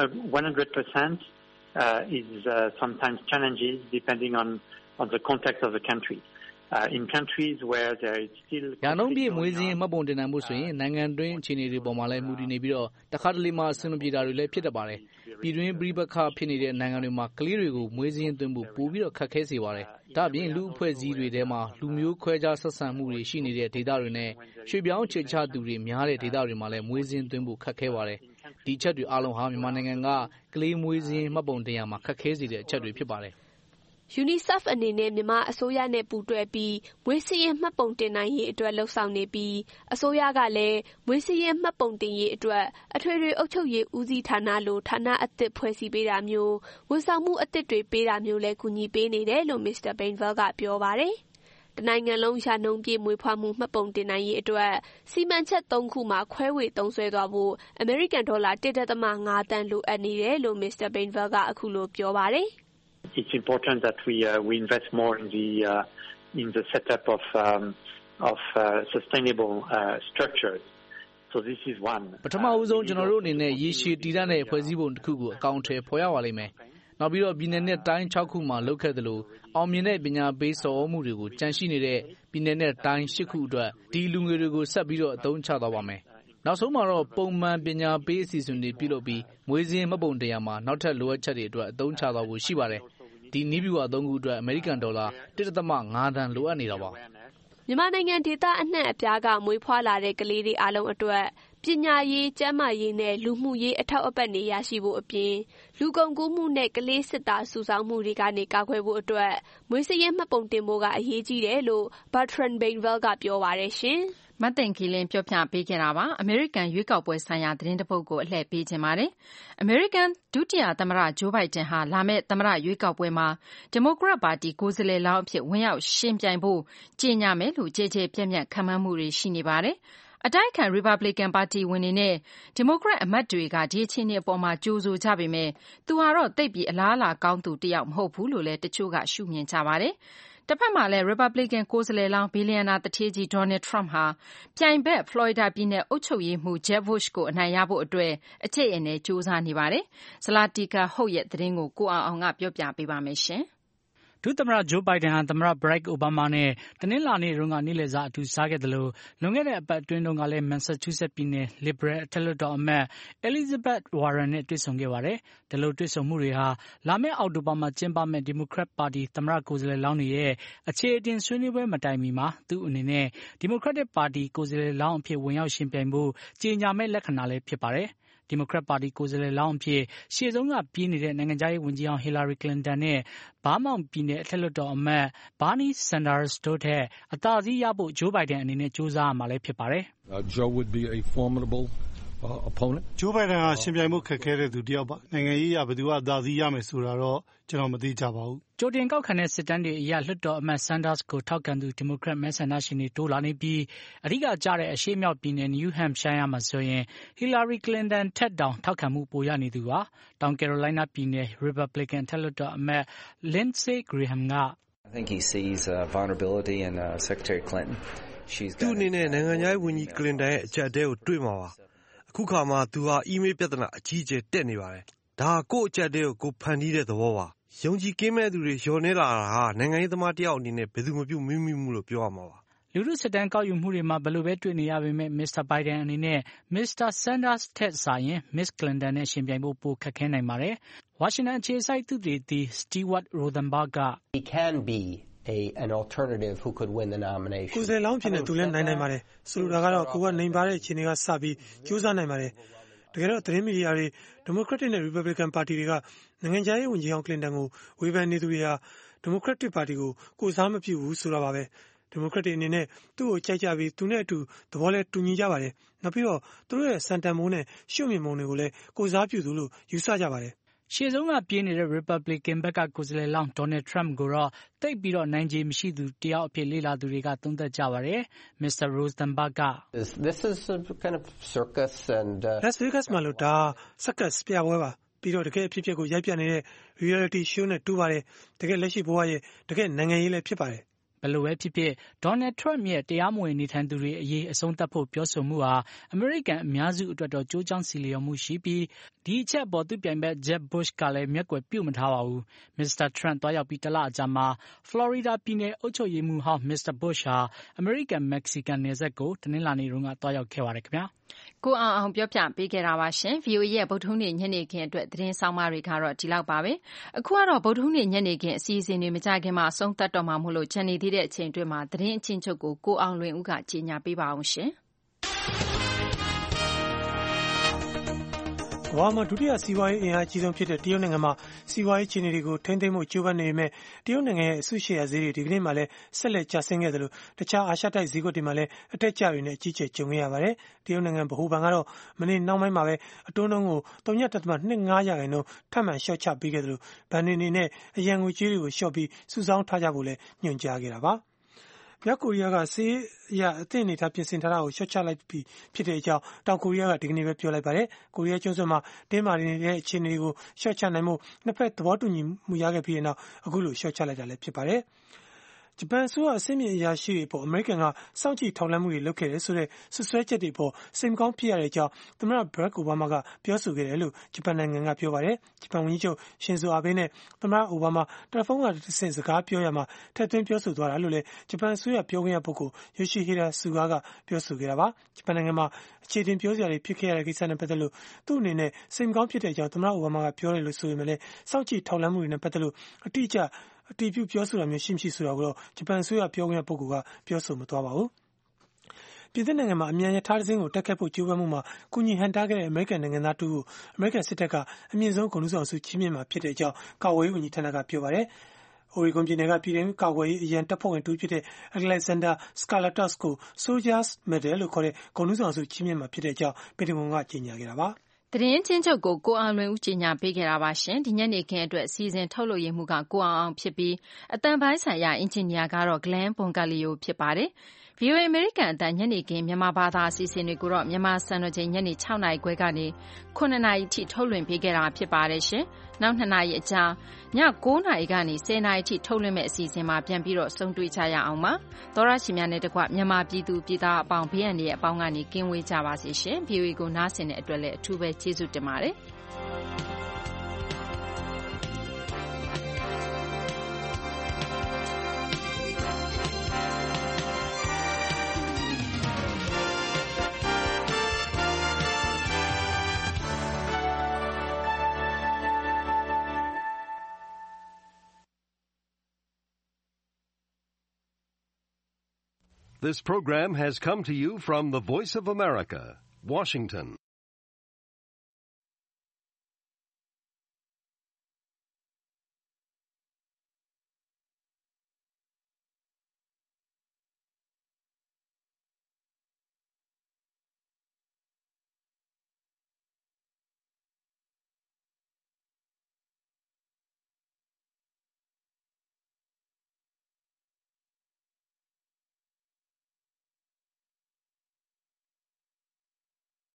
100% is sometimes challenges depending on the context of the country. In countries where there is still ရာနှုန်းပြည့်မွေးစည်းရင်းမှတ်ပုံတင်နိုင်မှုဆိုရင်နိုင်ငံတွင်းအခြေအနေတွေပေါ်မှာလည်းမူတည်နေပြီးတော့တခါတလေမှာအဆင်မပြေတာတွေလည်းဖြစ်တတ်ပါတယ်။ပြည်တွင်းပြည်ပခါဖြစ်နေတဲ့နိုင်ငံတွေမှာကလေးတွေကိုမွေးစည်းရင်းသွင်းဖို့ပိုပြီးတော့ခက်ခဲစေပါတယ်။ဒါ့အပြင်လူအဖွဲ့အစည်းတွေထဲမှာလူမျိုးခွဲခြားဆက်ဆံမှုတွေရှိနေတဲ့ဒေသတွေနဲ့ရွှေ့ပြောင်းခြေချသူတွေများတဲ့ဒေသတွေမှာလည်းမွေးစည်းရင်းသွင်းဖို့ခက်ခဲပါတယ်။ဒီချက်တွေအားလုံးဟာမြန်မာနိုင်ငံကကလေးမွေးစည်းရင်းမှတ်ပုံတင်ရမှာခက်ခဲစေတဲ့အချက်တွေဖြစ်ပါတယ် UNICEF အနေနဲ့မြန်မာအစိုးရနဲ့ပူးတွဲပြီးမွေးစည်းရင်းမှတ်ပုံတင်နိုင်ရေးအတွက်လှုံ့ဆော်နေပြီးအစိုးရကလည်းမွေးစည်းရင်းမှတ်ပုံတင်ရေးအတွက်အထွေထွေအုပ်ချုပ်ရေးဦးစီးဌာနလိုဌာနအသစ်ဖွဲ့စည်းပေးတာမျိုးဝန်ဆောင်မှုအသစ်တွေပေးတာမျိုးလည်းကူညီပေးနေတယ်လို့ Mr. Bainville ကပြောပါတယ်။တနိုင်ငံလုံးရာနှုန်းပြည့်မွေးဖွားမှုမှတ်ပုံတင်နိုင်ရေးအတွက်စီမံချက်3ခုမှာခွဲဝေသုံးစွဲသွားဖို့အမေရိကန်ဒေါ်လာ1.5 သန်းလိုအပ်နေတယ်လို့ Mr. Bainville ကအခုလိုပြောပါတယ်။ It's important that we invest more in the setup of sustainable structures. So this is one. ပထမဦးဆုံးကျွန်တော်တို့အနေနဲ့ရေရှည်တည်တံ့တဲ့ဖွဲ့စည်းပုံတစ်ခုကိုအကောင့်ထဲပေါ်ရပါလိမ့်မယ်။နောက်ပြီးတော့ပြည်နယ်နဲ့တိုင်း6ခုမှာလုပ်ခဲ့သလိုအောင်မြင်တဲ့ပညာပေးဆော်ဩမှုတွေကိုကြန့်ရှိနေတဲ့ပြည်နယ်နဲ့တိုင်း10ခုအတွက်ဒီလူငွေတွေကိုဆက်ပြီးတော့အသုံးချသွားပါမယ်။နောက်ဆုံးမှာတော့ပုံမှန်ပညာပေးအစီအစဉ်တွေပြုလုပ်ပြီးမွေးစည်းမှတ်ပုံတင်ရမှာနောက်ထပ်လိုအပ်ချက်တွေအတွက်အသုံးချသွားဖို့ရှိပါတယ်။ဒီနည်းဗျူဟာ3ခုအတွက်အမေရိကန်ဒေါ်လာ1.5 သန်းလိုအပ်နေတာပါမြန်မာနိုင်ငံဒေသအနှံ့အပြားကမွေးဖွားလာတဲ့ကလေးတွေအားလုံးအတွက်ပညာရေးကျန်းမာရေးနဲ့လူမှုရေးအထောက်အပံ့တွေရရှိဖို့အပြင်လူကုန်ကူးမှုနဲ့ကလေးစစ်သားစုဆောင်းမှုတွေကနေကာကွယ်ဖို့အတွက်မွေးစည်းရင်းမှတ်ပုံတင်ဖို့ကအရေးကြီးတယ်လို့ Bertrand Bainville ကပြောပါတယ်ရှင်မသိင်္ဂီလင်းပြောပြပေးခဲ့တာပါအမေရိကန်ရွေးကောက်ပွဲဆိုင်ရာသတင်းတပုတ်ကိုအလှည့်ပေးခြင်းပါတယ်အမေရိကန်ဒုတိယသမ္မတဂျိုးဘိုင်ဒန်ဟာလာမယ့်သမ္မတရွေးကောက်ပွဲမှာဒီမိုကရက်ပါတီကိုယ်စားလှယ်လောင်းအဖြစ်ဝင်ရောက်ရှင်ပြိုင်ဖို့ကြေညာမယ်လို့ကြေပြန့်ပြန့်ခန့်မှန်းမှုတွေရှိနေပါတယ်အတိုက်အခံ Republican ပါတီဝင်တွေနဲ့ဒီမိုကရက်အမတ်တွေကဒီအခြေအနေအပေါ်မှာကြိုဆိုကြပေမဲ့သူဟာတော့သိပ်ပြီးအလားအလာကောင်းသူတယောက်မဟုတ်ဘူးလို့လည်းတချို့ကရှုမြင်ကြပါတယ်တစ်ဖက်မှာလည်း Republican ကိုယ်စားလှယ်လောင်းဘီလီယံနာသူဌေးကြီး Donald Trump ဟာပြိုင်ဘက် Florida ပြည်နယ်အုပ်ချုပ်ရေးမှူး Jeb Bush ကိုအနိုင်ရဖို့အတွက်အကျိတ်အနယ်ကြိုးစားနေပါတယ်။ဇလာတီကာဟုတ်ရဲ့သတင်းကိုကိုအောင်ကပြောပြပေးပါမယ်ရှင်။ဒုသမ္မတဂျိုးဘိုင်ဒန်ဟာသမ္မတဘရက်အိုဘားမားနဲ့တနင်္လာနေ့တုန်းကနေ့လည်စာအတူစားခဲ့သလိုလွန်ခဲ့တဲ့အပတ်အတွင်းတုန်းကလည်းမန်ဆာချူးဆက်ပြည်နယ်လစ်ဘရယ်အထက်လွှတ်တော်အမတ်အဲလီဇဘက်ဝါရန်နဲ့တွေ့ဆုံခဲ့ပါတယ်။ဒီလိုတွေ့ဆုံမှုတွေဟာလာမယ့်အောက်တိုဘာမှာကျင်းပမယ့်ဒီမိုကရက်ပါတီသမ္မတကိုယ်စားလှယ်လောင်းတွေရဲ့အခြေအတင်ဆွေးနွေးပွဲမတိုင်မီမှာသူ့အနေနဲ့ဒီမိုကရက်တစ်ပါတီကိုယ်စားလှယ်လောင်းအဖြစ်ဝင်ရောက်ယှဉ်ပြိုင်ဖို့ကြေညာမယ့်လက္ခဏာလည်းဖြစ်ပါတယ်။ဒီမိုကရက်ပါတီကိုယ်စားလှယ်လောင်းအဖြစ်ရှေ့ဆုံးကပြေးနေတဲ့နိုင်ငံခြားရေးဝန်ကြီးဟောင်းဟီလာရီကလင်တန်နဲ့ဘားမောင်ပြည်နယ်အထက်လွှတ်တော်အမတ်ဘာနီးဆန်ဒါစ်တို့ထက်အသာစီးရဖို့ဂျိုးဘိုင်ဒန်အနေနဲ့ကြိုးစားရမှာလည်းဖြစ်ပါတယ်။ Joe would be a formidable opponent. ဂျိုးဘိုင်ဒန်ဟာရှင်ပြိုင်မှုခက်ခဲတဲ့သူတစ်ယောက်ပါ။နိုင်ငံရေးအရဘယ်သူကအသာစီးရမယ်ဆိုတာတော့ကျွန်တော်မသိကြပါဘူး။ကြိုတင်ကောက်ခံတဲ့စစ်တမ်းတွေအရလွှတ်တော်အမတ်ဆန်ဒါစ်ကိုထောက်ခံသူဒီမိုကရက်မဲဆန္ဒရှင်တွေတိုးလာနေပြီးအဓိကကျတဲ့အရှေ့မြောက်ပြည်နယ်နယူးဟမ်ရှိုင်းယားမှာဆိုရင်ဟီလာရီကလင်တန်ထက်တောင်ထောက်ခံမှုပိုရနေသူပါ။တောင်ကယ်ရိုလိုင်းနားပြည်နယ်ရီပတ်ဘလစ်ကန်ထက်လွှတ်တော်အမတ်လင်ဆေးဂရီဟမ်က I think he sees vulnerability in Secretary Clinton. သူ့အနေနဲ့နိုင်ငံခြားရေးဝန်ကြီးကလင်တန်ရဲ့အချက်အတဲကိုတွေ့မှာပါ။အခုခါမှာသူဟာအီးမေးလ်ပြဿနာအကြီးအကျယ်တက်နေပါတယ်။ဒါကကိုယ့်အချက်အတဲကိုဖန်တီးတဲ့သဘောပါ။ယုံကြည်ကင်းမဲ့သူတွေလျော့နေလာတာဟာနိုင်ငံရေးသမားတယောက်အနေနဲ့ဘယ်သူမှမိမှုလို့ပြောရမှာပါလူထုစစ်တမ်းကောက်ယူမှုတွေမှာဘယ်လိုပဲတွေ့နေရပေမဲ့မစ္စတာဘိုင်ဒန်အနေနဲ့မစ္စတာဆန်ဒါစ်ထက်စာရင်မစ္စကလင်တန်နဲ့ရှင်ပြိုင်ဖို့ပိုခက်ခဲနိုင်ပါတယ်။ဝါရှင်တန်အခြေစိုက်သုတေသီစတီဝတ်ရိုသန်ဘာဂ်က He can be an alternative who could win the nomination. ကိုယ်စားလောင်းဖြစ်နေသူလည်းနိုင်ပါတယ်။ဆိုလိုတာကတော့ကိုကနိုင်ပါတဲ့အခြေအနေကစပြီးကြိုးစားနိုင်ပါတယ်။တကယ်တော့သတင်းမီဒီယာတွေဒီမိုကရက်တစ်နဲ့ရီပတ်ဘလစ်ကန်ပါတီတွေကနိုင်ငံခြားရေးဝန်ကြီးဟောင်းကလင်တန်ကိုဝေဖန်နေသူတွေဟာဒီမိုကရက်တစ်ပါတီကိုကိုစားမပြုဘူးဆိုတာပါပဲ။ဒီမိုကရက်တွေအနေနဲ့သူ့ကိုကြိုက်ကြပြီးသူနဲ့အတူသဘောလဲတူညီကြပါတယ်။နောက်ပြီးတော့သူတို့ရဲ့စံတန်မိုးနဲ့ရှုမြင်ပုံတွေကိုလည်းကိုစားပြုသူလို့ယူဆကြပါတယ်။ရှေ့ဆုံးကပြေးနေတဲ့ Republican ဘက်ကကိုယ်စားလှယ်လောင်း Donald Trump ကိုတော့တိတ်ပြီးတော့နိုင်ခြေမရှိသူတယောက်အဖြစ်လေ့လာသူတွေကသုံးသပ်ကြပါတယ်။ Mr. Rosenberg က This is a kind of circus and Las Vegas မှာလို့ဒါ circus ပြပွဲပါပြီးတော့တကယ်အဖြစ်အပျက်ကိုရိုက်ပြနေတဲ့ reality show နဲ့တူပါတယ်။တကယ်လက်ရှိဘဝရဲ့တကယ်နိုင်ငံရေးလည်းဖြစ်ပါတယ်ဘယ်လိုပဲဖြစ်ဖြစ်ဒေါ်နယ်ထရမ့်ရဲ့တရားမဝင်နေထိုင်သူတွေအရေးအဆုံးသတ်ဖို့ပြောဆိုမှုဟာအမေရိကန်အများစုအတွက်တော့ကြိုးကြောင်းစီလျော်မှုရှိပြီးဒီအချက်ပေါ်သူပြိုင်ဘက် Jeb Bush ကလည်းမျက်ကွယ်ပြုမထားပါဘူး။ Mr. Trump တွားရောက်ပြီးတလအကြာမှာ Florida ပြည်နယ်အုပ်ချုပ်ရေးမှူးဟောင်း Mr. Bush ဟာအမေရိကန်မက္ကဆီကန်နယ်စပ်ကိုတနင်္လာနေ့တုန်းကတွားရောက်ခဲ့ပါတယ်ခင်ဗျာ။ကိုအောင်ပြောပြပေးခဲ့တာပါရှင်။ VOA ရဲ့ဗုဒ္ဓဟူးနေ့ညနေခင်းအတွက်သတင်းဆောင်မတွေကတော့ဒီလောက်ပါပဲ။အခုကတော့ဗုဒ္ဓဟူးနေ့ညနေခင်းအစီအစဉ်တွေမကြခင်မှာအဆုံးသတ်တော့မှာမို့လို့ဂျန်နေသေးတဲ့အချိန်အတွင်းမှာသတင်းအချင်းချုပ်ကိုအောင်လွင်ဦးကကြီးညာပေးပါအောင်ရှင်။ကမ္ဘာမှာဒုတိယစီးပွားရေးအင်အားကြီးဆုံးဖြစ်တဲ့တရုတ်နိုင်ငံမှာစီးပွားရေးအခြေအနေတွေကိုထိန်းသိမ်းမှုကြိုးပမ်းနေပေမဲ့တရုတ်နိုင်ငံရဲ့အစုရှယ်ယာဈေးတွေဒီကနေ့မှလည်းဆက်လက်ကျဆင်းခဲ့သလိုတခြားအာရှတိုက်ဈေးကွက်တွေမှာလည်းအတက်ကျတွေနဲ့အကြီးကျယ်ကြုံခဲ့ရပါတယ်။တရုတ်နိုင်ငံဗဟိုဘဏ်ကတော့မနေ့နောက်ပိုင်းမှာပဲအတိုးနှုန်းကို 0.25% ထပ်မံလျှော့ချပေးခဲ့သလိုဘဏ်တွေအနေနဲ့အရန်ငွေကြေးတွေကိုလျှော့ပြီးစုဆောင်းထားကြဖို့လည်းညွှန်ကြားခဲ့တာပါ။မြောက်ကိုရီးယားကစစ်ရေးအရအသင့်အနေထားပြင်ဆင်ထားတာကိုလျှော့ချလိုက်ပြီးဖြစ်တဲ့အကြောင်းတောင်ကိုရီးယားကဒီကနေ့ပဲပြောလိုက်ပါတယ်။ကိုရီးယားကျွန်းဆွယ်မှာတင်းမာနေတဲ့အခြေအနေကိုလျှော့ချနိုင်မှုနှစ်ဖက်သဘောတူညီမှုရခဲ့ပြီးတဲ့နောက်အခုလိုလျှော့ချလိုက်တာလည်းဖြစ်ပါတယ်။ဂျပန်အစိုးရအဆင့်မြင့်အရာရှိတွေပေါ်အမေရိကန်ကစောင့်ကြည့်ထောက်လှမ်းမှုတွေလုပ်ခဲ့တယ်ဆိုတဲ့ဆွဆွဲချက်တွေပေါ်စိတ်မကောင်းဖြစ်ရတဲ့အကြောင်းသမ္မတဘရက်အိုဘားမားကပြောဆိုခဲ့တယ်လို့ဂျပန်နိုင်ငံကပြောပါတယ်။ဂျပန်ဝန်ကြီးချုပ်ရှင်ဇိုအာဘေးနဲ့သမ္မတအိုဘားမားတယ်လီဖုန်းကတဆင့်စကားပြောရမှာထည့်သွင်းပြောဆိုသွားတာလို့လည်းဂျပန်အစိုးရပြောခွင့်ရပုဂ္ဂိုလ်ယိုရှိဟီဒါဆူဂါကပြောဆိုခဲ့တာပါ။ဂျပန်နိုင်ငံမှာအခြေတင်ပြောစရာတွေဖြစ်ခဲ့ရတဲ့ကိစ္စနဲ့ပတ်သက်လို့သူ့အနေနဲ့စိတ်မကောင်းဖြစ်တဲ့အကြောင်းသမ္မတအိုဘားမားကပြောတယ်လို့ဆိုပေမဲ့လည်းစောင့်ကြည့်ထောက်လှမ်းမှုတွေနဲ့ပတ်သက်လို့အတိအကျအတီးပြုပြောဆိုတာမျိုးရှိမရှိဆိုတာကိုတော့ဂျပန်အစိုးရပြောခွင့်ရပုဂ္ဂိုလ်ကပြောဆိုမသွားပါဘူး။ပြည်သစ်နိုင်ငံမှာအမြန်ရထားတစ်စင်းကိုတက်ခတ်ဖို့ကြိုးပမ်းမှုမှာကုညီဟန်တားခဲ့တဲ့အမေရိကန်နိုင်ငံသားတူကိုအမေရိကန်စစ်တပ်ကအမြင့်ဆုံးဂုဏ်ထူးဆောင်ဆုချီးမြှင့်မှာဖြစ်တဲ့အကြောင်းကာကွယ်ရေးဝန်ကြီးဌာနကပြောပါတယ်။ Oregon ပြည်နယ်ကပြည်ထောင်စုကာကွယ်ရေးအရန်တပ်ဖွဲ့ဝင်တူဖြစ်တဲ့ Alexander Skarlatos ကို Soldiers Medal လို့ခေါ်တဲ့ဂုဏ်ထူးဆောင်ဆုချီးမြှင့်မှာဖြစ်တဲ့အကြောင်းပင်တဂွန်ကကြေညာခဲ့တာပါ။သတင်းချင်းချုပ်ကိုအောင်လွင်ဦးကြီးညာပေးခဲ့တာပါရှင်။ဒီညနေခင်းအတွက်စီစဉ်ထုတ်လို့ရမှုကကိုအောင်ဖြစ်ပြီးအတန်ပိုင်းဆိုင်ရာအင်ဂျင်နီယာကတော့ Glenn Bongalio ဖြစ်ပါတယ်။ VOA အမေရိကန်အသံညနေခင်းမြန်မာဘာသာအစီအစဉ်တွေကိုတော့မြန်မာစံတော်ချိန်ညနေ6နာရီခွဲကနေ9နာရီထိထုတ်လွှင့်ပေးခဲ့တာဖြစ်ပါတယ်ရှင်။နောက်2နာရီအကြာည9နာရီကနေ10နာရီထိထုတ်လွှင့်မဲ့အစီအစဉ်မှာပြန်ပြီးတော့ဆုံတွေ့ကြရအောင်ပါ။သောရရှိများနဲ့တကွမြန်မာပြည်သူပြည်သားအပေါင်းဘေးအန္တရာယ်အပေါင်းကနေကင်းဝေးကြပါစေရှင်။ VOA ကိုနားဆင်တဲ့အတွက်လည်းအထူးပဲကျေးဇူးတင်ပါတယ်။ This program has come to you from the Voice of America, Washington.